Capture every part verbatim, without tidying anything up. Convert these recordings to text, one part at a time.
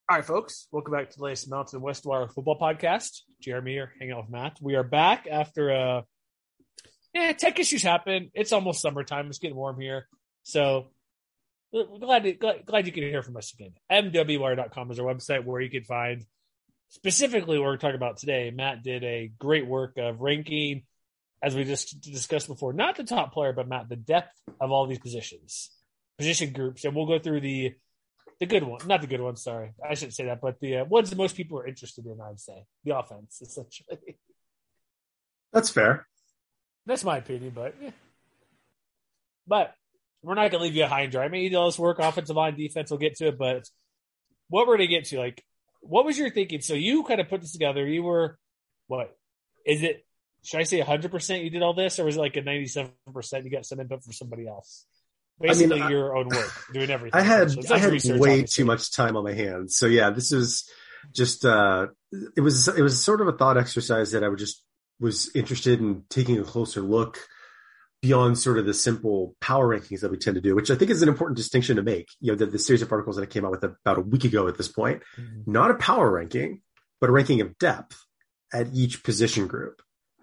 All right, folks, welcome back to the latest Mountain West Wire football podcast. Jeremy here, hanging out with Matt. We are back after uh yeah, tech issues happen. It's almost summertime. It's getting warm here. So we're glad, to, glad, glad you can hear from us again. M W wire dot com is our website where you can find specifically what we're talking about today. Matt did a great work of ranking, as we just discussed before, not the top player, but Matt, the depth of all these positions, position groups. And we'll go through the The good one, not the good one. Sorry, I shouldn't say that, but the uh, ones that most people are interested in, I'd say the offense, essentially. That's fair. That's my opinion, but yeah. But we're not gonna leave you high and dry. I mean, you know, this work, offensive line, defense. We'll get to it, but what we're gonna get to, like, what was your thinking? So you kind of put this together. You were what? Is it? Should I say one hundred percent you did all this, or was it like a ninety-seven percent you got some input from somebody else? Basically, I mean, your own work, doing everything. I had like I had research, way obviously. too much time on my hands. So yeah, this is just uh, it was it was sort of a thought exercise that I would just was interested in taking a closer look beyond sort of the simple power rankings that we tend to do, which I think is an important distinction to make. You know, the, the series of articles that I came out with about a week ago at this point, mm-hmm. not a power ranking, but a ranking of depth at each position group.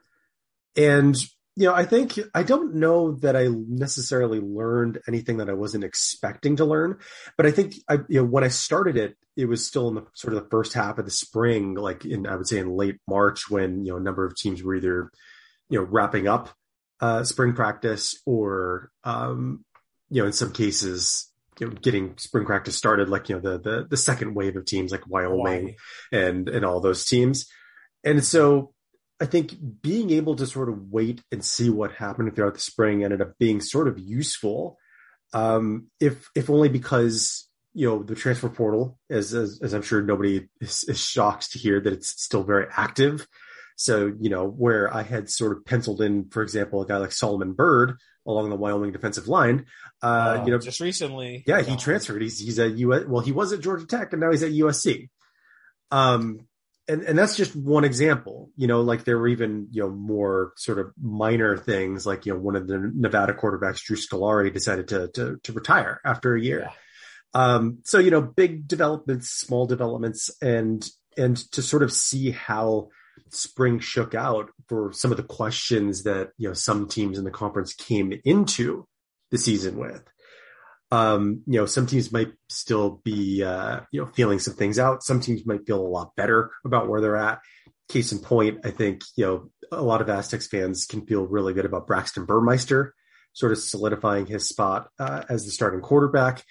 And you know, I think I don't know that I necessarily learned anything that I wasn't expecting to learn, but I think I, you know, when I started it, it was still in the sort of the first half of the spring, like in, I would say in late March, when, you know, a number of teams were either, you know, wrapping up uh, spring practice or, um, you know, in some cases, you know, getting spring practice started, like, you know, the, the, the second wave of teams like Wyoming Hawaii. and, and all those teams. And so, I think being able to sort of wait and see what happened throughout the spring ended up being sort of useful, um, if if only because, you know, the transfer portal, as as, as I'm sure nobody is, is shocked to hear that it's still very active. So, you know, where I had sort of penciled in, for example, a guy like Solomon Byrd along the Wyoming defensive line, uh, oh, you know, just recently, yeah, he transferred. He's he's at U S. Well, he was at Georgia Tech, and now he's at U S C. Um. And and that's just one example, you know, like there were even, you know, more sort of minor things like, you know, one of the Nevada quarterbacks, Drew Scolari, decided to, to, to retire after a year. Yeah. Um, so, you know, big developments, small developments, and, and to sort of see how spring shook out for some of the questions that, you know, some teams in the conference came into the season with. Um, you know, some teams might still be, uh, you know, feeling some things out. Some teams might feel a lot better about where they're at. Case in point, I think, you know, a lot of Aztecs fans can feel really good about Braxton Burmeister sort of solidifying his spot uh, as the starting quarterback.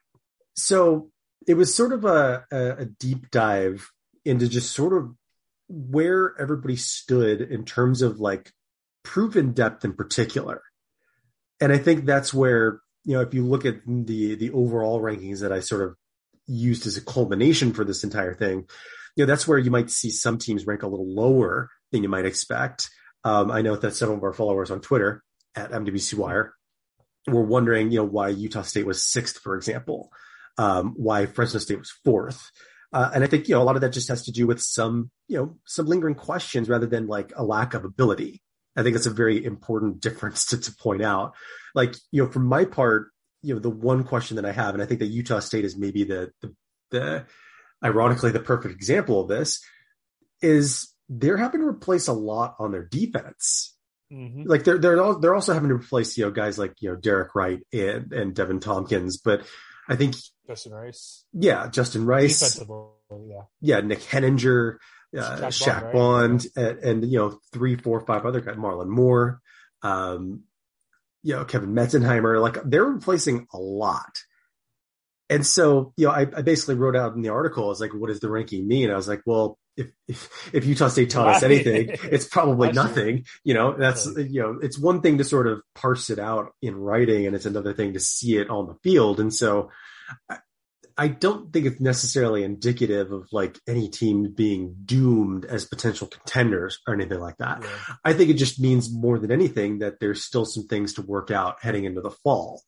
So it was sort of a, a, a deep dive into just sort of where everybody stood in terms of like proven depth in particular. And I think that's where, you know, if you look at the the overall rankings that I sort of used as a culmination for this entire thing, you know, that's where you might see some teams rank a little lower than you might expect. Um, I know that some of our followers on Twitter at M W C Wire were wondering, you know, why Utah State was sixth, for example, um, why Fresno State was fourth. Uh, and I think, you know, a lot of that just has to do with some, you know, some lingering questions rather than like a lack of ability. I think that's a very important difference to, to point out. Like, you know, for my part, you know, the one question that I have, and I think that Utah State is maybe the, the, the ironically, the perfect example of this, is they're having to replace a lot on their defense. Mm-hmm. Like they're, they're, all, they're also having to replace, you know, guys like, you know, Derek Wright and, and Devin Tompkins, but I think Justin Rice. Yeah. Justin Rice. Yeah. Yeah. Nick Henninger. Uh, Shaq Bond, right? and, and, you know, three, four, five other guys, Marlon Moore, um, you know, Kevin Metzenheimer, like they're replacing a lot. And so, you know, I, I basically wrote out in the article, I was like, what does the ranking mean? I was like, well, if, if, if Utah State taught us anything, it's probably nothing, you know, that's, you know, it's one thing to sort of parse it out in writing and it's another thing to see it on the field. And so I, I don't think it's necessarily indicative of like any team being doomed as potential contenders or anything like that. Yeah. I think it just means more than anything that there's still some things to work out heading into the fall.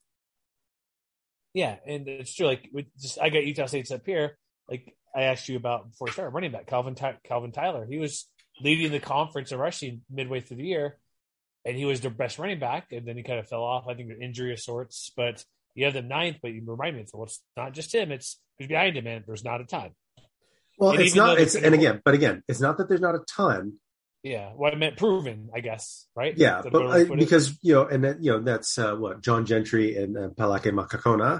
Yeah. And it's true. Like we just, I got Utah State's up here. Like I asked you about before we started running back, Calvin, Ty- Calvin Tyler, he was leading the conference in rushing midway through the year and he was their best running back. And then he kind of fell off. I think an injury of sorts, but you have them ninth, but you remind me, well, it's not just him. It's who's behind him, and there's not a ton. Well, and it's not. It's and again, but again, it's not that there's not a ton. Yeah, what I meant proven, I guess, right? Yeah, but I, because you know, and then you know, that's uh, what John Gentry and uh, Palake Makakona.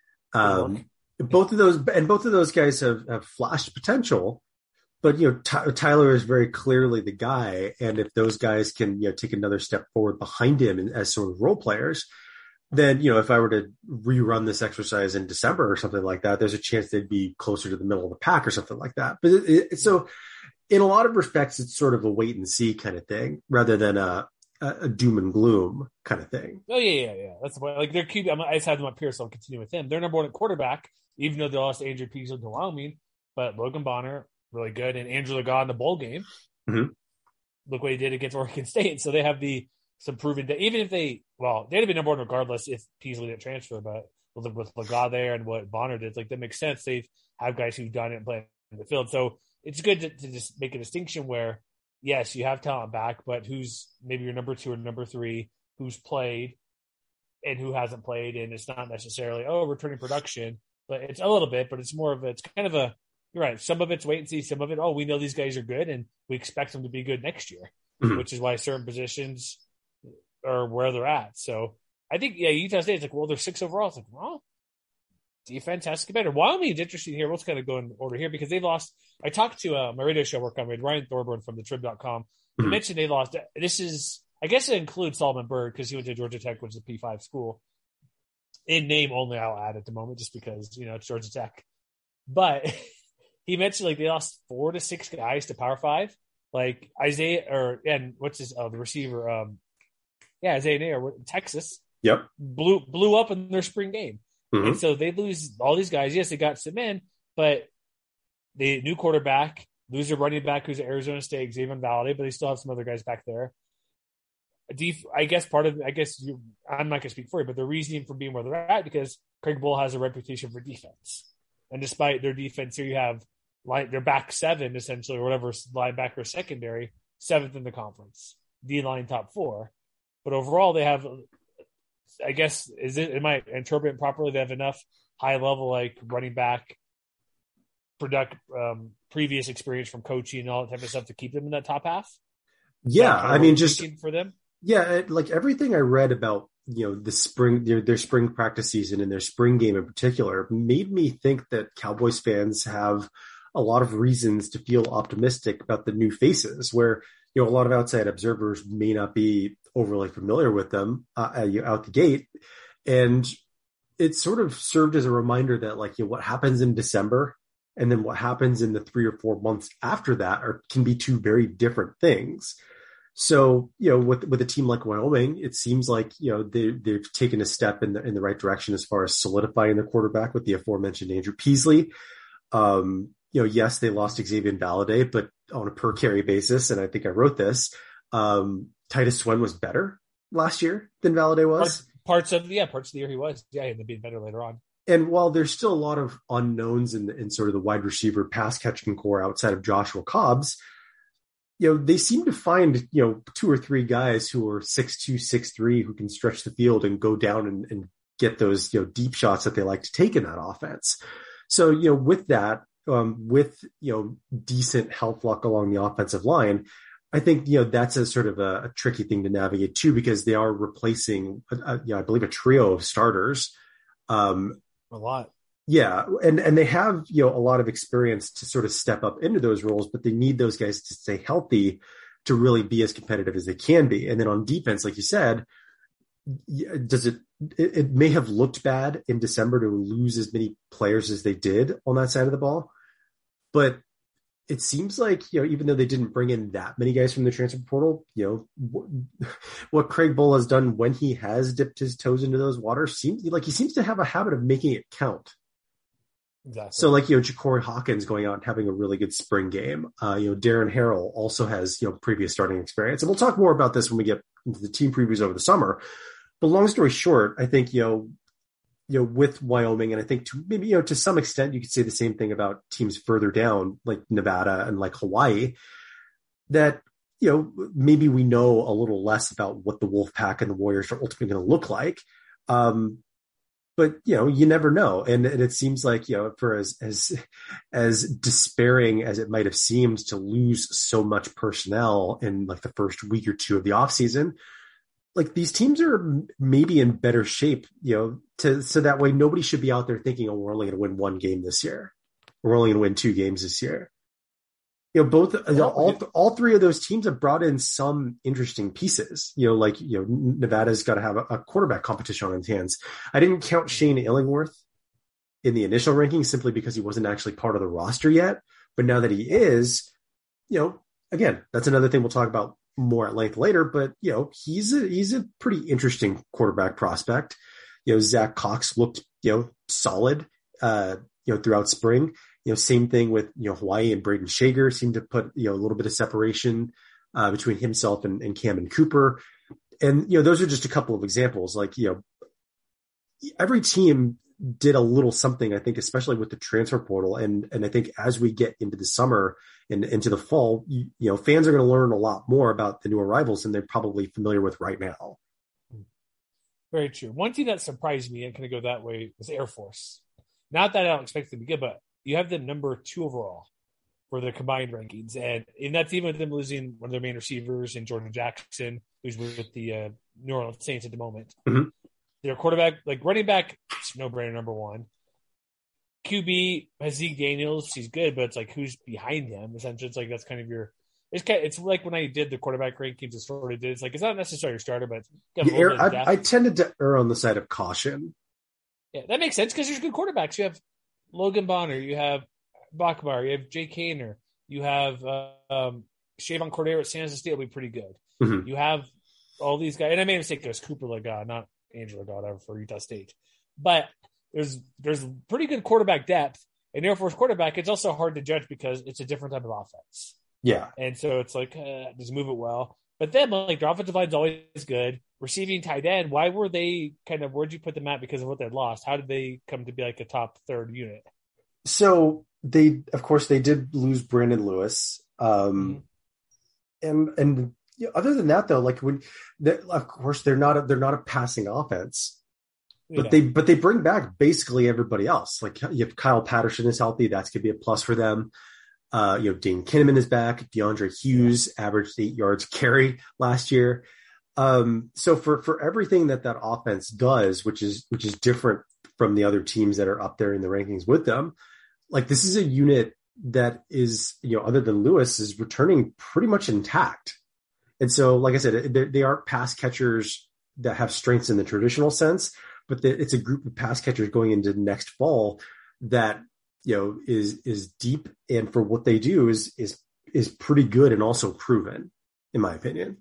Um, both of those, and both of those guys have, have flashed potential. But you know, Ty- Tyler is very clearly the guy, and if those guys can you know take another step forward behind him as sort of role players, then you know, if I were to rerun this exercise in December or something like that, there's a chance they'd be closer to the middle of the pack or something like that. But it, it, so. In a lot of respects, it's sort of a wait and see kind of thing rather than a, a doom and gloom kind of thing. Oh yeah, yeah, yeah. That's the point. Like they're Q B. I just had them up here, so I'll continue with him. They're number one at quarterback, even though they lost Andrew Peasley to Wyoming. But Logan Bonner, really good, and Andrew Legault in the bowl game. Mm-hmm. Look what he did against Oregon State. So they have the some proven. Even if they, well, they'd have been number one regardless if Peasley didn't transfer. But with, with Legault there and what Bonner did, like that makes sense. They have guys who've done it and played in the field. So it's good to, to just make a distinction where, yes, you have talent back, but who's maybe your number two or number three, who's played and who hasn't played. And it's not necessarily, oh, returning production, but it's a little bit, but it's more of a, it's kind of a, you're right. Some of it's wait and see. Some of it, oh, we know these guys are good and we expect them to be good next year, mm-hmm. which is why certain positions are where they're at. So I think, yeah, Utah State, it's like, well, they're six overall. It's like, well, defense has to get better. Wyoming is interesting here. Let's kind of go in order here because they lost. I talked to uh, my radio show work on with Ryan Thorburn from the trib dot com. He mm-hmm. mentioned they lost. This is, I guess it includes Solomon Byrd because he went to Georgia Tech, which is a P five school. In name only, I'll add at the moment just because, you know, it's Georgia Tech. But he mentioned like they lost four to six guys to Power Five. Like Isaiah, or, and what's his, oh, the receiver, um, yeah, Isaiah Nair, Texas. Yep. Blew, blew up in their spring game. Mm-hmm. And so they lose all these guys. Yes, they got some in, but the new quarterback, lose their running back who's at Arizona State, Xavier Valade, but they still have some other guys back there. Def- I guess part of, I guess you, I'm not going to speak for you, but the reasoning for being where they're at because Craig Bull has a reputation for defense. And despite their defense, here you have like their back seven, essentially, or whatever linebacker secondary, seventh in the conference, D line top four. But overall, they have, I guess, is it, am I interpreting properly? They have enough high level, like running back, product, um, previous experience from coaching and all that type of stuff to keep them in that top half? Yeah. I mean, just for them. Yeah. Like everything I read about, you know, the spring, their, their spring practice season and their spring game in particular made me think that Cowboys fans have a lot of reasons to feel optimistic about the new faces where, you know, a lot of outside observers may not be overly familiar with them uh, out the gate. And it sort of served as a reminder that like, you know, what happens in December and then what happens in the three or four months after that are, can be two very different things. So, you know, with, with a team like Wyoming, it seems like, you know, they, they've taken a step in the, in the right direction as far as solidifying their quarterback with the aforementioned Andrew Peasley. Um, you know, yes, they lost Xavier Valade, but on a per carry basis, and I think I wrote this, um, Titus Swen was better last year than Valade was. Parts, parts of, yeah, parts of the year he was. Yeah, and they'd be better later on. And while there's still a lot of unknowns in, in sort of the wide receiver pass catching core outside of Joshua Cobbs, you know, they seem to find, you know, two or three guys who are six two, six three who can stretch the field and go down and, and get those, you know, deep shots that they like to take in that offense. So, you know, with that, um, with, you know, decent health luck along the offensive line, I think, you know, that's a sort of a, a tricky thing to navigate too, because they are replacing, a, a, you know, I believe a trio of starters. Um, a lot. Yeah. And, and they have, you know, a lot of experience to sort of step up into those roles, but they need those guys to stay healthy to really be as competitive as they can be. And then on defense, like you said, does it, it, it may have looked bad in December to lose as many players as they did on that side of the ball, but it seems like, you know, even though they didn't bring in that many guys from the transfer portal, you know, what, what Craig Bull has done when he has dipped his toes into those waters seems like he seems to have a habit of making it count. Exactly. So like, you know, Ja'Cory Hawkins going out and having a really good spring game. Uh, you know, Darren Harrell also has, you know, previous starting experience. And we'll talk more about this when we get into the team previews over the summer. But long story short, I think, you know, you know, with Wyoming, and I think to maybe, you know, to some extent, you could say the same thing about teams further down, like Nevada and like Hawaii, that, you know, maybe we know a little less about what the Wolfpack and the Warriors are ultimately going to look like. Um, but you know, you never know. And, and it seems like, you know, for as, as, as despairing as it might have seemed to lose so much personnel in like the first week or two of the offseason, like these teams are maybe in better shape, you know, to, so that way nobody should be out there thinking, oh, we're only going to win one game this year. We're only going to win two games this year. You know, both, you know, all, all three of those teams have brought in some interesting pieces, you know, like, you know, Nevada's got to have a, a quarterback competition on its hands. I didn't count Shane Illingworth in the initial rankings simply because he wasn't actually part of the roster yet. But now that he is, you know, again, that's another thing we'll talk about more at length later, but you know, he's a, he's a pretty interesting quarterback prospect. You know, Zach Cox looked, you know, solid, uh, you know, throughout spring. You know, same thing with, you know, Hawaii and Braden Shager seemed to put, you know, a little bit of separation uh, between himself and, and Cameron Cooper. And, you know, those are just a couple of examples. Like, you know, every team did a little something, I think, especially with the transfer portal. And, and I think as we get into the summer and into the fall, you, you know, fans are going to learn a lot more about the new arrivals than they're probably familiar with right now. Very true. One team that surprised me and kind of go that way was Air Force. Not that I don't expect them to be good, but you have them number two overall for their combined rankings. And, and that's even with them losing one of their main receivers in Jordan Jackson, who's with the uh, New Orleans Saints at the moment. Mm-hmm. Their quarterback, like running back, it's no brainer number one. Q B has Zeke Daniels. He's good, but it's like who's behind him? Essentially, it's like that's kind of your. It's kind of, it's like when I did the quarterback rankings, it's sort of did. It's like it's not necessarily your starter, but yeah, air, I, I tended to err on the side of caution. Yeah, that makes sense because there's good quarterbacks. You have Logan Bonner, you have Bachbar, you have Jay Kaner, you have uh, um, Shavon Cordero at San Jose State will be pretty good. Mm-hmm. You have all these guys, and I made a mistake. There's Cooper Laga, not Angela Laga for Utah State, but there's there's pretty good quarterback depth. And Air Force quarterback, it's also hard to judge because it's a different type of offense. Yeah, and so it's like uh, just move it well. But then like their offensive line's always good. Receiving tight end, why were they kind of, where'd you put them at because of what they'd lost? How did they come to be like a top third unit? So they, of course, they did lose Brandon Lewis. Um, mm-hmm. And, and you know, other than that, though, like when, of course, they're not, a, they're not a passing offense, but yeah. they, but they bring back basically everybody else. Like you have Kyle Patterson is healthy. That's going to be a plus for them. Uh, you know, Dane Kinnaman is back. DeAndre Hughes yeah. averaged eight yards carry last year. Um, so for, for everything that that offense does, which is, which is different from the other teams that are up there in the rankings with them, like this is a unit that is, you know, other than Lewis is returning pretty much intact. And so, like I said, they, they aren't pass catchers that have strengths in the traditional sense, but the, it's a group of pass catchers going into next fall that, you know, is, is deep. And for what they do is, is, is pretty good and also proven, in my opinion.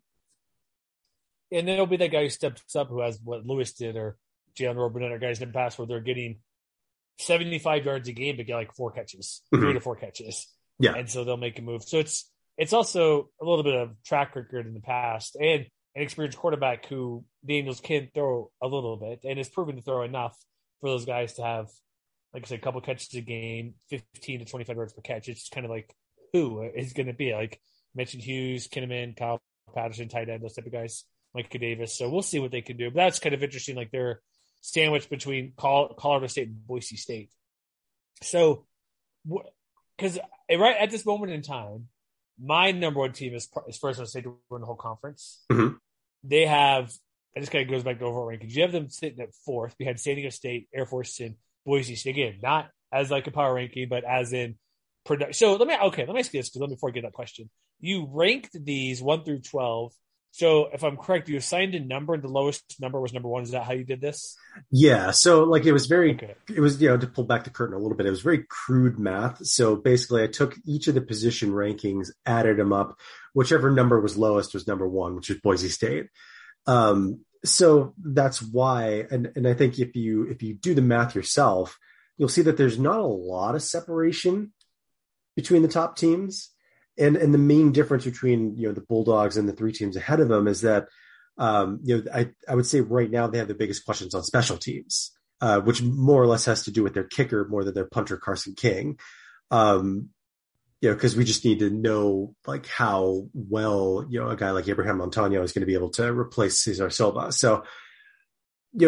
And then it'll be that guy who steps up who has what Lewis did or Jalen Robinette or guys in the past where they're getting seventy-five yards a game but get like four catches, mm-hmm. three to four catches. Yeah. And so they'll make a move. So it's it's also a little bit of track record in the past and an experienced quarterback who Daniels can throw a little bit and is proven to throw enough for those guys to have, like I said, a couple catches a game, fifteen to twenty-five yards per catch. It's kind of like who is going to be like mentioned Hughes, Kinnaman, Kyle Patterson, tight end, those type of guys. Micah Davis. So we'll see what they can do. But that's kind of interesting. Like they're sandwiched between Colorado State and Boise State. So, because right at this moment in time, my number one team is, is Fresno State to win the whole conference. Mm-hmm. They have, and this kind of goes back to overall rankings. You have them sitting at fourth behind San Diego State, Air Force, and Boise State. Again, not as like a power ranking, but as in production. So let me, okay, let me ask you this because let me before I get that question. You ranked these one through twelve. So if I'm correct, you assigned a number and the lowest number was number one. Is that how you did this? Yeah. So like it was very, okay. it was, you know, to pull back the curtain a little bit, it was very crude math. So basically I took each of the position rankings, added them up, whichever number was lowest was number one, which is Boise State. Um, so that's why, and, and I think if you, if you do the math yourself, you'll see that there's not a lot of separation between the top teams. And and the main difference between, you know, the Bulldogs and the three teams ahead of them is that, um, you know, I, I would say right now they have the biggest questions on special teams, uh, which more or less has to do with their kicker more than their punter, Carson King. Um, you know, because we just need to know, like, how well, you know, a guy like Abraham Montano is going to be able to replace Cesar Silva. So, you know,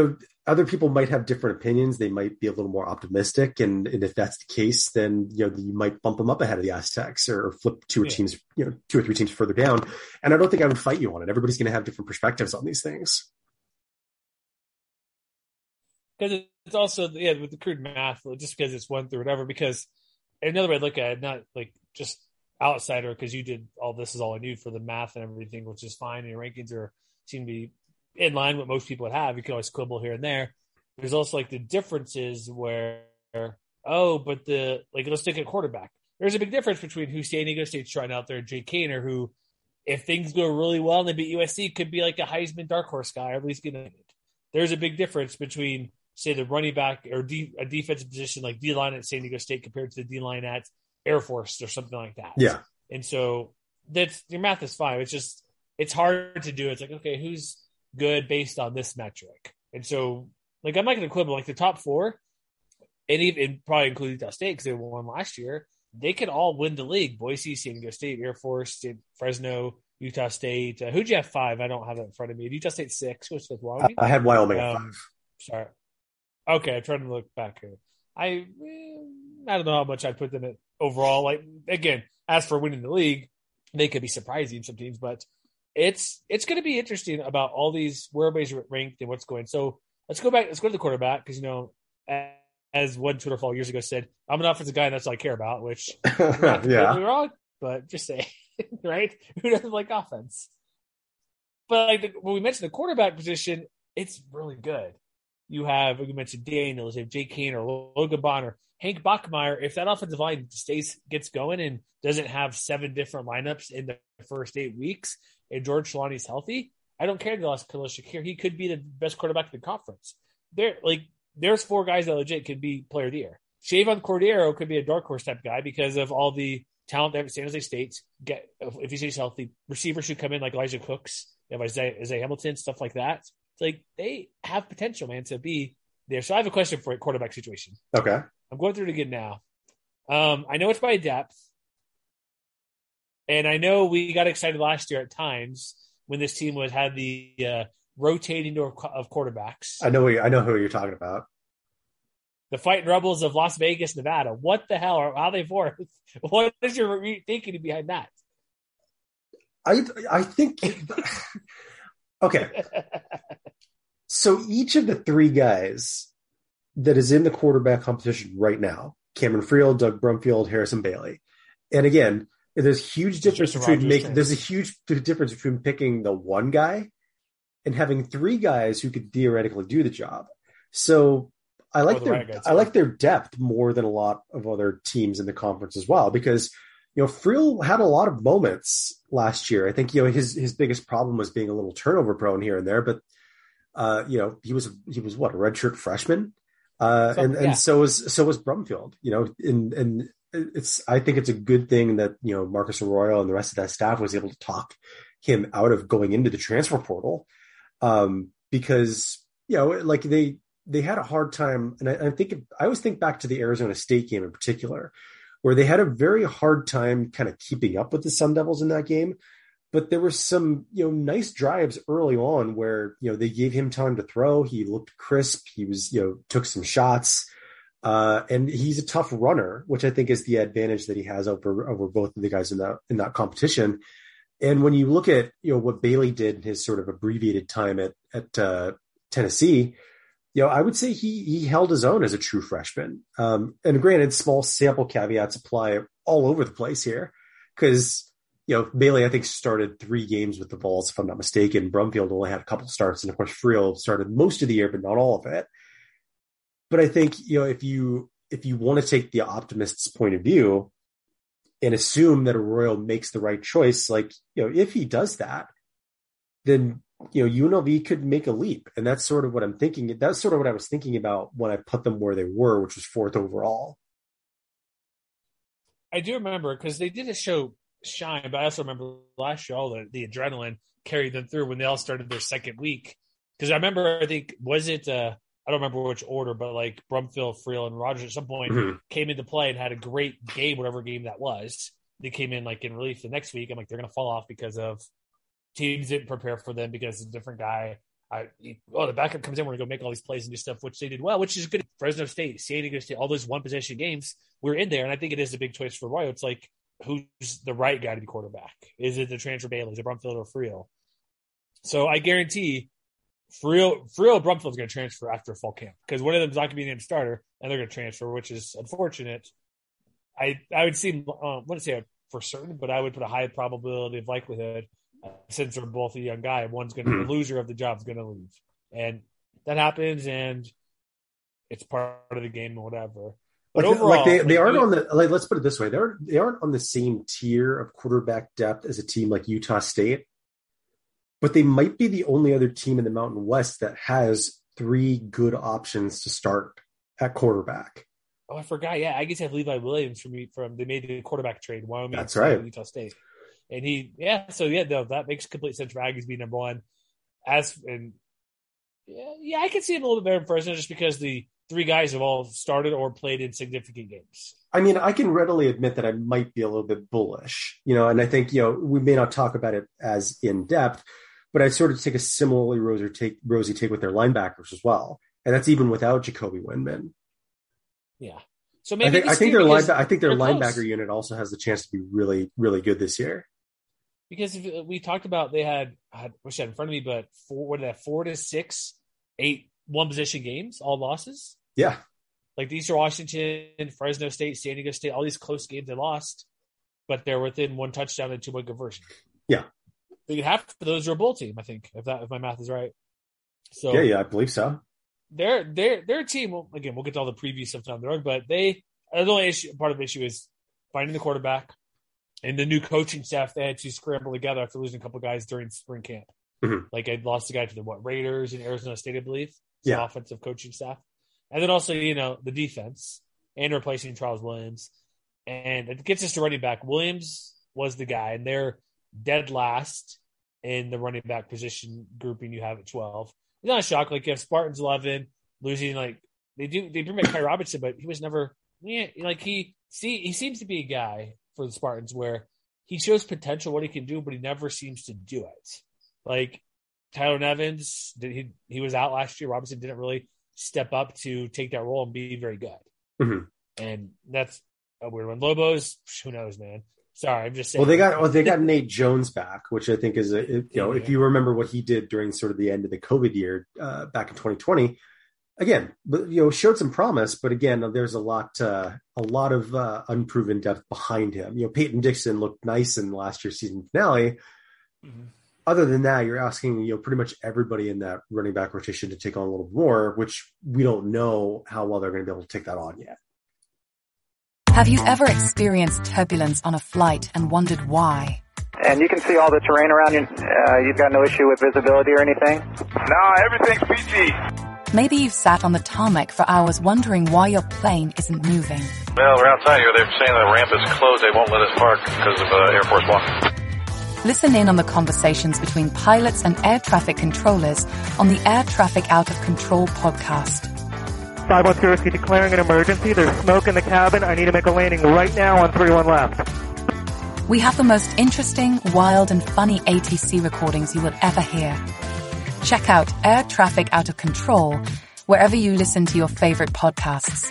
other people might have different opinions. They might be a little more optimistic, and, and if that's the case, then you know you might bump them up ahead of the Aztecs or flip two or Yeah. teams, you know, two or three teams further down. And I don't think I would fight you on it. Everybody's going to have different perspectives on these things. Because it's also, yeah, with the crude math, just because it's one through whatever. Because another way to look at it, not like just outsider, because you did all this is all I knew for the math and everything, which is fine. And your rankings are seem to be in line with most people would have. You can always quibble here and there. There's also like the differences where, oh, but the like let's take a quarterback. There's a big difference between who San Diego State's trying out there, Jake Kaner, who, if things go really well and they beat U S C, could be like a Heisman dark horse guy, or at least get it. There's a big difference between, say, the running back or D, a defensive position like D-line at San Diego State compared to the D-line at Air Force or something like that. Yeah. And so that's your math is fine. It's just it's hard to do. It's like, okay, who's good based on this metric? And so, like, I'm not going to quibble. Like the top four, and even probably include Utah State because they won last year. They could all win the league. Boise, San Diego State, Air Force, Fresno, Utah State. Uh, who'd you have five? I don't have it in front of me. Utah State six. What's with Wyoming? I had Wyoming at Um, five. Sorry. Okay, I'm trying to look back here. I eh, I don't know how much I'd put them at overall. Like again, as for winning the league, they could be surprising some teams, but it's it's going to be interesting about all these where everybody's ranked and what's going. So let's go back. Let's go to the quarterback because you know, as one Twitter follower years ago said, I'm an offensive guy and that's all I care about. Which not Yeah. wrong, but just say right. Who doesn't like offense? But like the, when we mentioned the quarterback position, it's really good. You have, you mentioned Daniels, you have Jake Kane or Logan Bonner, Hank Bachmeier. If that offensive line stays, gets going and doesn't have seven different lineups in the first eight weeks, and George Trelawney's healthy, I don't care. They lost Khalil Shakir. He could be the best quarterback in the conference. There, like, there's four guys that legit could be player of the year. Shavon Cordero could be a dark horse type guy because of all the talent they have at San Jose State. Get if he stays healthy, receivers should come in like Elijah Cooks, you have Isaiah, Isaiah Hamilton, stuff like that. It's like they have potential, man, to be there. So I have a question for a quarterback situation. Okay. I'm going through it again now. Um, I know it's by depth, and I know we got excited last year at times when this team was had the uh, rotating door of quarterbacks. I know. What I know who you're talking about. The Fighting Rebels of Las Vegas, Nevada. What the hell? Are, how they forth? What is your thinking behind that? I I think. Okay. So each of the three guys that is in the quarterback competition right now, Cameron Friel, Doug Brumfield, Harrison Bailey. And again, there's huge difference Just between Rogers making, chance. there's a huge difference between picking the one guy and having three guys who could theoretically do the job. So I like the their, right guy, I like their depth more than a lot of other teams in the conference as well, because you know, Friel had a lot of moments last year. I think, you know, his, his biggest problem was being a little turnover prone here and there, but, uh, you know, he was, he was what, a redshirt freshman. Uh, So, and, yeah. and so was, so was Brumfield, you know, and, and it's, I think it's a good thing that, you know, Marcus Arroyo and the rest of that staff was able to talk him out of going into the transfer portal. Um, because, you know, like they, they had a hard time. And I, I think, I always think back to the Arizona State game in particular, where they had a very hard time kind of keeping up with the Sun Devils in that game. But there were some, you know, nice drives early on where, you know, they gave him time to throw. He looked crisp. He was, you know, took some shots. Uh, and he's a tough runner, which I think is the advantage that he has over, over both of the guys in that, in that competition. And when you look at, you know, what Bailey did in his sort of abbreviated time at, at, uh, Tennessee, you know, I would say he he held his own as a true freshman. Um, and granted, small sample caveats apply all over the place here because, you know, Bailey, I think, started three games with the Vols, if I'm not mistaken. Brumfield only had a couple starts. And of course, Friel started most of the year, but not all of it. But I think, you know, if you if you want to take the optimist's point of view and assume that Arroyo makes the right choice, like, you know, if he does that, then you know, U N L V could make a leap. And that's sort of what I'm thinking. That's sort of what I was thinking about when I put them where they were, which was fourth overall. I do remember because they did a show Shine, but I also remember last year all the, the adrenaline carried them through when they all started their second week. Because I remember, I think, was it, uh, I don't remember which order, but like Brumfield, Friel, and Rogers at some point Mm-hmm. came into play and had a great game, whatever game that was. They came in like in relief the next week. I'm like, they're going to fall off because of teams didn't prepare for them because it's a different guy. I, oh, the backup comes in, we're going to go make all these plays and do stuff, which they did well, which is good. Fresno State, San Diego State, all those one possession games, we're in there. And I think it is a big choice for Roy. It's like, who's the right guy to be quarterback? Is it the transfer Bailey? Is it Brumfield or Frio? So I guarantee Frio, Frio Brumfield is going to transfer after fall camp because one of them is not going to be named starter and they're going to transfer, which is unfortunate. I, I would see, uh, I wouldn't say for certain, but I would put a high probability of likelihood uh, since they're both a young guy, one's going to be the loser of the job is going to leave. And that happens and it's part of the game or whatever. But like, overall, like they, they like, aren't on the, like, let's put it this way. They're, they aren't on the same tier of quarterback depth as a team like Utah State, but they might be the only other team in the Mountain West that has three good options to start at quarterback. Oh, I forgot. Yeah, I guess I have Levi Williams from from they made the quarterback trade. Wyoming. That's right. Utah State, and he yeah. So yeah, no, that makes complete sense for Aggies being number one. As and yeah, yeah, I can see it a little bit better in Fresno just because the three guys have all started or played in significant games. I mean, I can readily admit that I might be a little bit bullish, you know, and I think, you know, we may not talk about it as in depth, but I sort of take a similarly rosy take, rosy take with their linebackers as well. And that's even without Jacoby Windman. Yeah. So maybe I think, I think their line, I think their linebacker close. unit also has the chance to be really, really good this year. Because if we talked about they had, I wish I had in front of me, but four, what did that, four to six, eight one position games, all losses. Yeah. Like the Eastern Washington, Fresno State, San Diego State, all these close games they lost, but they're within one touchdown and two point conversion. Yeah. They half of those are a bowl team, I think, if that if my math is right. So yeah, yeah, I believe so. They're they're they're a team. Well, again, we'll get to all the preview stuff down the road, but they the only issue part of the issue is finding the quarterback and the new coaching staff they had to scramble together after losing a couple guys during spring camp. Mm-hmm. Like I lost a guy to the what Raiders in Arizona State, I believe. Yeah, offensive coaching staff, and then also you know the defense and replacing Charles Williams, and it gets us to running back. Williams was the guy, and they're dead last in the running back position grouping you have at twelve. It's not a shock. Like you have Spartans eleven losing. Like they do, they bring back Kai Robinson, but he was never. Yeah, like he see he seems to be a guy for the Spartans where he shows potential what he can do, but he never seems to do it. Like Tyler Nevins, did he he was out last year. Robinson didn't really step up to take that role and be very good. Mm-hmm. And that's a weird one. Lobos, who knows, man. Sorry, I'm just saying. Well, they got well, they got Nate Jones back, which I think is a you know yeah. if you remember what he did during sort of the end of the COVID year uh, back in twenty twenty, again, but you know showed some promise, but again, there's a lot uh, a lot of uh, unproven depth behind him. You know, Peyton Dixon looked nice in last year's season finale. Mm-hmm. Other than that, you're asking you know pretty much everybody in that running back rotation to take on a little more, which we don't know how well they're going to be able to take that on yet. Have you ever experienced turbulence on a flight and wondered why? And you can see all the terrain around you. Uh, you've got no issue with visibility or anything? No, everything's peachy. Maybe you've sat on the tarmac for hours wondering why your plane isn't moving. Well, we're outside here. They're saying the ramp is closed. They won't let us park because of uh, Air Force One. Listen in on the conversations between pilots and air traffic controllers on the Air Traffic Out of Control podcast. five one zero, declaring an emergency. There's smoke in the cabin. I need to make a landing right now on three one left. We have the most interesting, wild, and funny A T C recordings you will ever hear. Check out Air Traffic Out of Control wherever you listen to your favorite podcasts.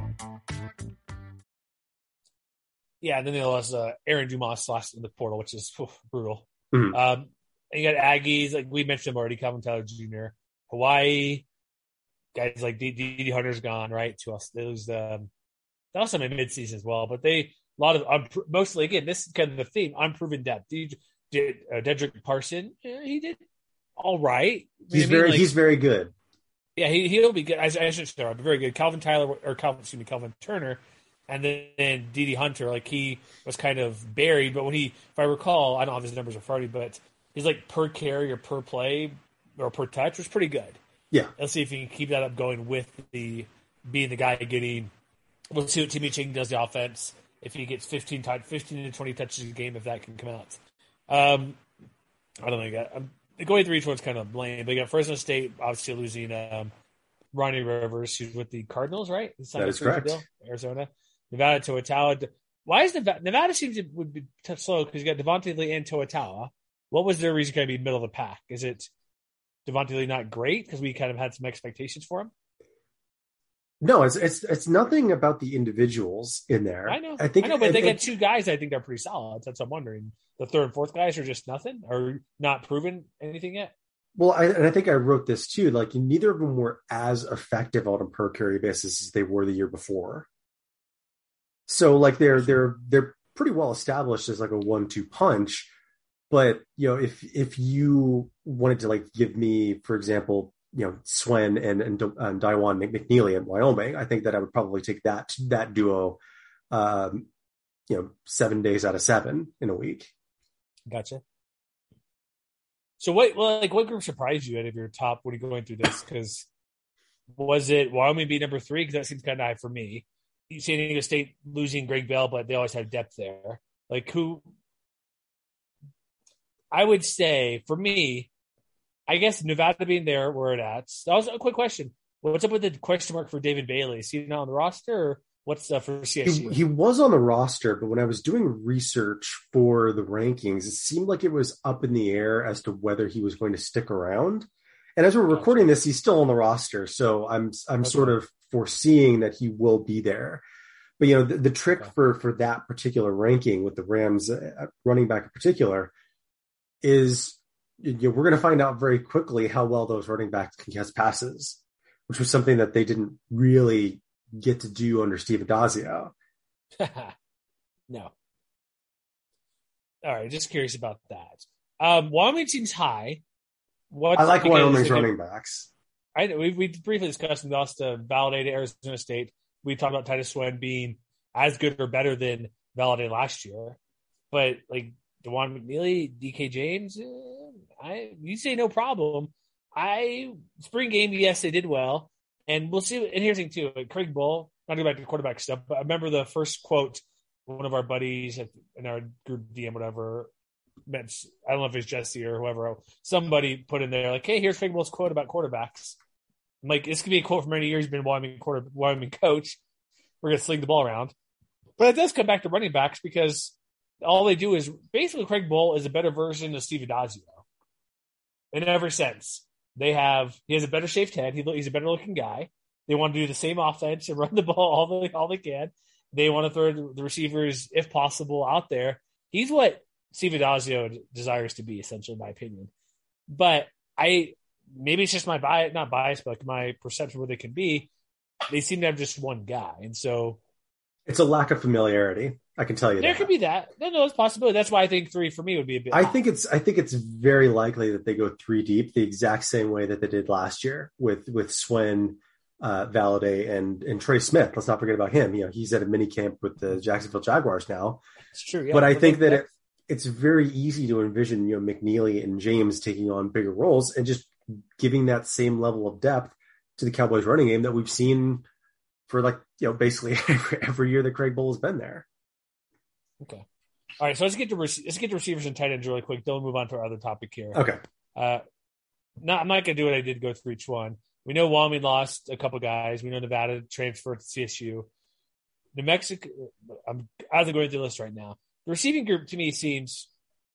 Yeah, and then they lost uh, Aaron Dumas last in the portal, which is oof, brutal. Mm-hmm. Um, and you got Aggies, like we mentioned them already, Calvin Tyler Junior Hawaii, guys like D D Hunter's gone, right? To us, those um, that was some in midseason as well. But they a lot of um, mostly again, this is kind of the theme: unproven depth. Did did uh, Dedrick Parson? Yeah, he did all right. He's I mean, very like, he's very good. Yeah, he he'll be good. I, I should say, very good. Calvin Tyler or Calvin, excuse me, Calvin Turner, and then, then D D Hunter. Like he was kind of buried, but when he, if I recall, I don't have his numbers in front of me, but he's like per carry or per play or per touch was pretty good. Yeah. Let's see if he can keep that up going with the being the guy getting. We'll see what Timmy Ching does the offense. If he gets fifteen, fifteen to twenty touches a game, if that can come out. Um, I don't know. Got, um, going three towards kind of lame. They got Fresno State obviously losing um, Ronnie Rivers, who's with the Cardinals, right? That is correct. Deal, Arizona, Nevada, Toatawa. Why is Nevada? Nevada seems to would be slow because you got Devontae Lee and Toatawa. What was their reason to be middle of the pack? Is it Devontae Lee not great because we kind of had some expectations for him? No, it's it's it's nothing about the individuals in there. I know, I think, I know, but it, they it, get two guys. I think they're pretty solid. That's what I'm wondering. The third and fourth guys are just nothing, or not proven anything yet. Well, I, and I think I wrote this too. Like neither of them were as effective on a per carry basis as they were the year before. So like they're they're they're pretty well established as like a one two punch. But you know, if if you wanted to like give me, for example, you know, Swen and and, and Daiwan McNeely in Wyoming, I think that I would probably take that that duo, um, you know, seven days out of seven in a week. Gotcha. So what, well, like, what group surprised you out of your top when you're going through this? Because was it Wyoming be number three? Because that seems kind of high for me. San Diego State losing Greg Bell, but they always have depth there. Like who? I would say for me, I guess Nevada being there where it at. That was a quick question. What's up with the question mark for David Bailey? Is he not on the roster, or what's uh, for C S U? He, he was on the roster, but when I was doing research for the rankings, it seemed like it was up in the air as to whether he was going to stick around. And as we're recording this, he's still on the roster, so I'm I'm okay. sort of foreseeing that he will be there. But you know, the, the trick okay. for for that particular ranking with the Rams uh, running back in particular is, you know, we're going to find out very quickly how well those running backs can catch passes, which was something that they didn't really get to do under Steve Addazio. No. All right, just curious about that. Um, Wyoming seems high. What's I like Wyoming's running backs. I we we briefly discussed and lost to Valladay Arizona State. We talked about Titus Swen being as good or better than Valladay last year, but like DeJuan McNeely, D K James, eh, I you say no problem. I spring game, yes, they did well, and we'll see. And here's the thing too: like Craig Bull. Not to go back to quarterback stuff, but I remember the first quote one of our buddies in our group D M, whatever. Meant, I don't know if it's Jesse or whoever. Somebody put in there like, "Hey, here's Craig Bull's quote about quarterbacks." I'm like, this could be a quote for many years. He's been Wyoming quarter, Wyoming coach. We're gonna sling the ball around, but it does come back to running backs because all they do is basically Craig Bull is a better version of Steve Addazio in every sense. They have he has a better shaped head. He, he's a better looking guy. They want to do the same offense and run the ball all they all they can. They want to throw the receivers, if possible, out there. He's what Steve Addazio desires to be, essentially, in my opinion. But I maybe it's just my bias, not bias, but like my perception of where they can be. They seem to have just one guy, and so it's a lack of familiarity. I can tell you there that. could be that. No, no, it's possible. That's why I think three for me would be a bit. I high. think it's. I think it's very likely that they go three deep, the exact same way that they did last year with with Swen, uh, Valladay, and and Trey Smith. Let's not forget about him. You know, he's at a mini camp with the Jacksonville Jaguars now. It's true, yeah. But I think that it, it's very easy to envision, you know, McNeely and James taking on bigger roles and just giving that same level of depth to the Cowboys running game that we've seen for like, you know, basically every, every year that Craig Bull has been there. Okay. All right. So let's get to, let's get to receivers and tight ends really quick. Then we'll move on to our other topic here. Okay. Uh, not, I'm not going to do what I did go through each one. We know Wyoming lost a couple guys. We know Nevada transferred to C S U. New Mexico, I'm as I'm going through the list right now. The receiving group to me seems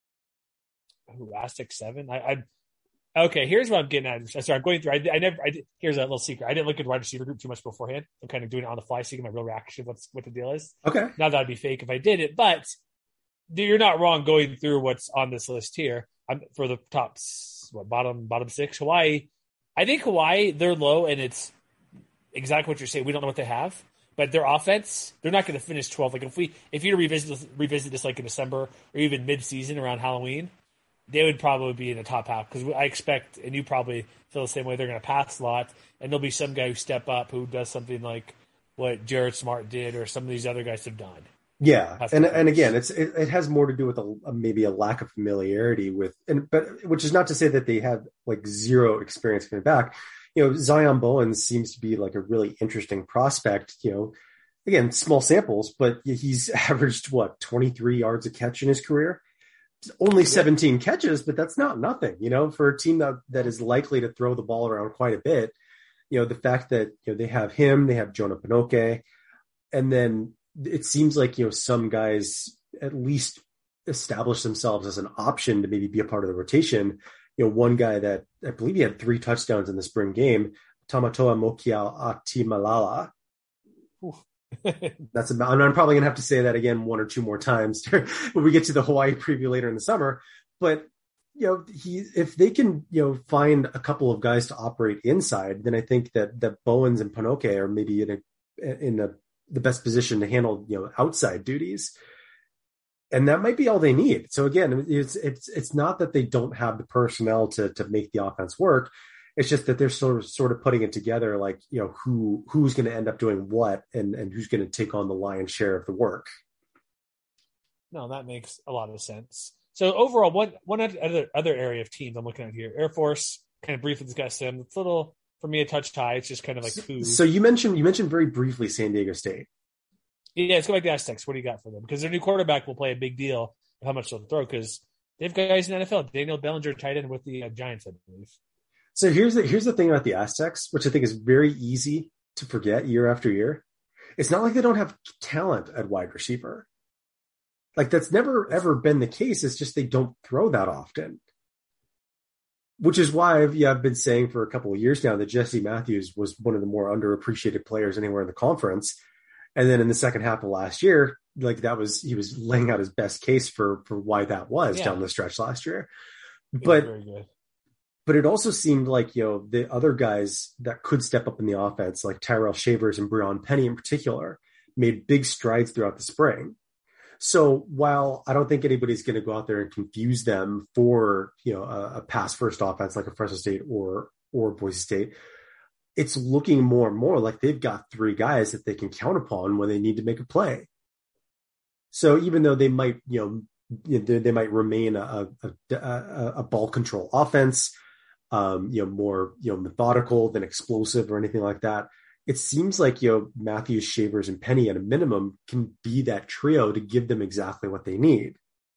ooh, Aztec seven. I, I okay. Here's what I'm getting at. Sorry, I'm going through. I, I never. I did, here's a little secret. I didn't look at the wide receiver group too much beforehand. I'm kind of doing it on the fly, seeing my real reaction. What's what the deal is? Okay. Now that'd be fake if I did it, but you're not wrong going through what's on this list here. I'm for the top what bottom bottom six. Hawaii. I think Hawaii they're low, and it's exactly what you're saying. We don't know what they have. But their offense, they're not going to finish twelve. Like if we, if you were to revisit this, revisit this like in December or even mid-season around Halloween, they would probably be in the top half because I expect, and you probably feel the same way. They're going to pass a lot, and there'll be some guy who step up who does something like what Jared Smart did or some of these other guys have done. Yeah, and and again, it's it, it has more to do with a, a, maybe a lack of familiarity with, and but which is not to say that they have like zero experience coming back. You know, Zion Bowens seems to be like a really interesting prospect. You know, again, small samples, but he's averaged what twenty-three yards a catch in his career. Only seventeen catches, but that's not nothing. You know, for a team that that is likely to throw the ball around quite a bit. You know, the fact that you know they have him, they have Jonah Pinoque, and then it seems like you know some guys at least establish themselves as an option to maybe be a part of the rotation. you know, one guy that I believe he had three touchdowns in the spring game, Tamatoa Mokiao Atimalala. That's about, I'm probably going to have to say that again one or two more times when we get to the Hawaii preview later in the summer. But, you know, he, if they can, you know, find a couple of guys to operate inside, then I think that, that Bowens and Panoke are maybe in a, in a, the best position to handle, you know, outside duties. And that might be all they need. So again, it's, it's, it's not that they don't have the personnel to, to make the offense work. It's just that they're sort of sort of putting it together, like, you know, who who's going to end up doing what, and, and who's going to take on the lion's share of the work. No, that makes a lot of sense. So overall, one one other other area of teams I'm looking at here, Air Force, kind of briefly discussed them. It's a little, for me, a touch high. It's just kind of like who. So you mentioned you mentioned very briefly San Diego State. Yeah, let's go back to the Aztecs. What do you got for them? Because their new quarterback will play a big deal of how much they'll throw, because they've got guys in the N F L. Daniel Bellinger tight end with the uh, Giants, I believe. So here's the here's the thing about the Aztecs, which I think is very easy to forget year after year. It's not like they don't have talent at wide receiver. Like, that's never ever been the case. It's just they don't throw that often. Which is why I've, yeah, I've been saying for a couple of years now that Jesse Matthews was one of the more underappreciated players anywhere in the conference. And then in the second half of last year, like that was he was laying out his best case for for why that was yeah. down the stretch last year. But very good. But it also seemed like, you know, the other guys that could step up in the offense, like Tyrell Shavers and Breon Penny in particular, made big strides throughout the spring. So while I don't think anybody's going to go out there and confuse them for, you know, a, a pass first offense like a Fresno State or or Boise State, it's looking more and more like they've got three guys that they can count upon when they need to make a play. So even though they might, you know, they, they might remain a, a, a, a ball control offense, Um, you know, more, you know, methodical than explosive or anything like that. It seems like, you know, Matthews, Shavers, and Penny at a minimum can be that trio to give them exactly what they need.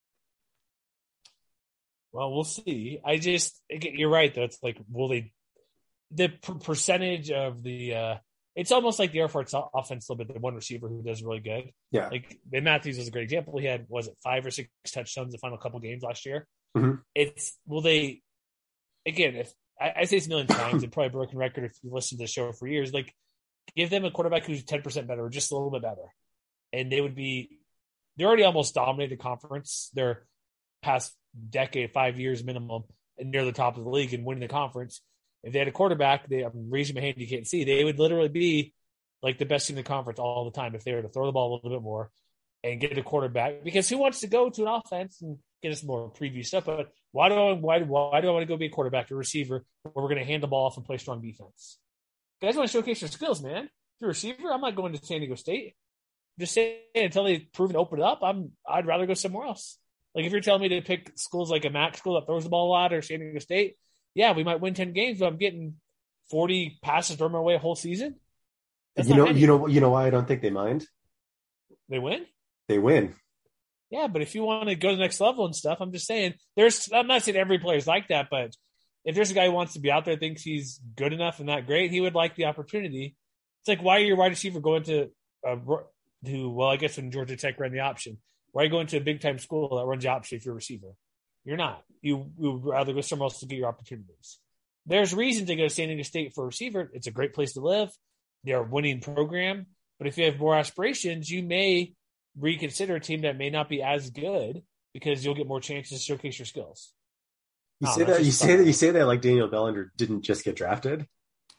Well, we'll see. I just, you're right, though. It's like, will they, the p- percentage of the, uh, it's almost like the Air Force offense a little bit, the one receiver who does really good. Yeah. Like, Ben Matthews is a great example. He had, was it five or six touchdowns the final couple games last year? Mm-hmm. It's, will they, Again, if I, I say this a million times, and probably broken record if you've listened to the show for years, like, give them a quarterback who's ten percent better or just a little bit better. And they would be, they're already almost dominated the conference. They're past decade, five years minimum, and near the top of the league and winning the conference. If they had a quarterback, they, I'm raising my hand, you can't see, they would literally be like the best team in the conference all the time if they were to throw the ball a little bit more and get a quarterback. Because who wants to go to an offense and get us more preview stuff? But why do I why, why do I want to go be a quarterback or receiver where we're going to hand the ball off and play strong defense? Guys want to showcase your skills, man. If you're a receiver, I'm not going to San Diego State. I'm just saying, until they prove and open it up, I'm I'd rather go somewhere else. Like, if you're telling me to pick schools like a MAC school that throws the ball a lot or San Diego State, yeah, we might win ten games, but I'm getting forty passes thrown my way a whole season. That's you know, many. you know, you know why I don't think they mind? They win. They win. Yeah, but if you want to go to the next level and stuff, I'm just saying, there's, I'm not saying every player's like that, but if there's a guy who wants to be out there, thinks he's good enough and that great, he would like the opportunity. It's like, why are your wide receiver going to, uh, to well, I guess when Georgia Tech ran the option, why are you going to a big-time school that runs the option if you're a receiver? You're not. You, you would rather go somewhere else to get your opportunities. There's reason to go to San Diego State for a receiver. It's a great place to live. They're a winning program. But if you have more aspirations, you may reconsider a team that may not be as good because you'll get more chances to showcase your skills. You say that you say that you say that like Daniel Bellinger didn't just get drafted.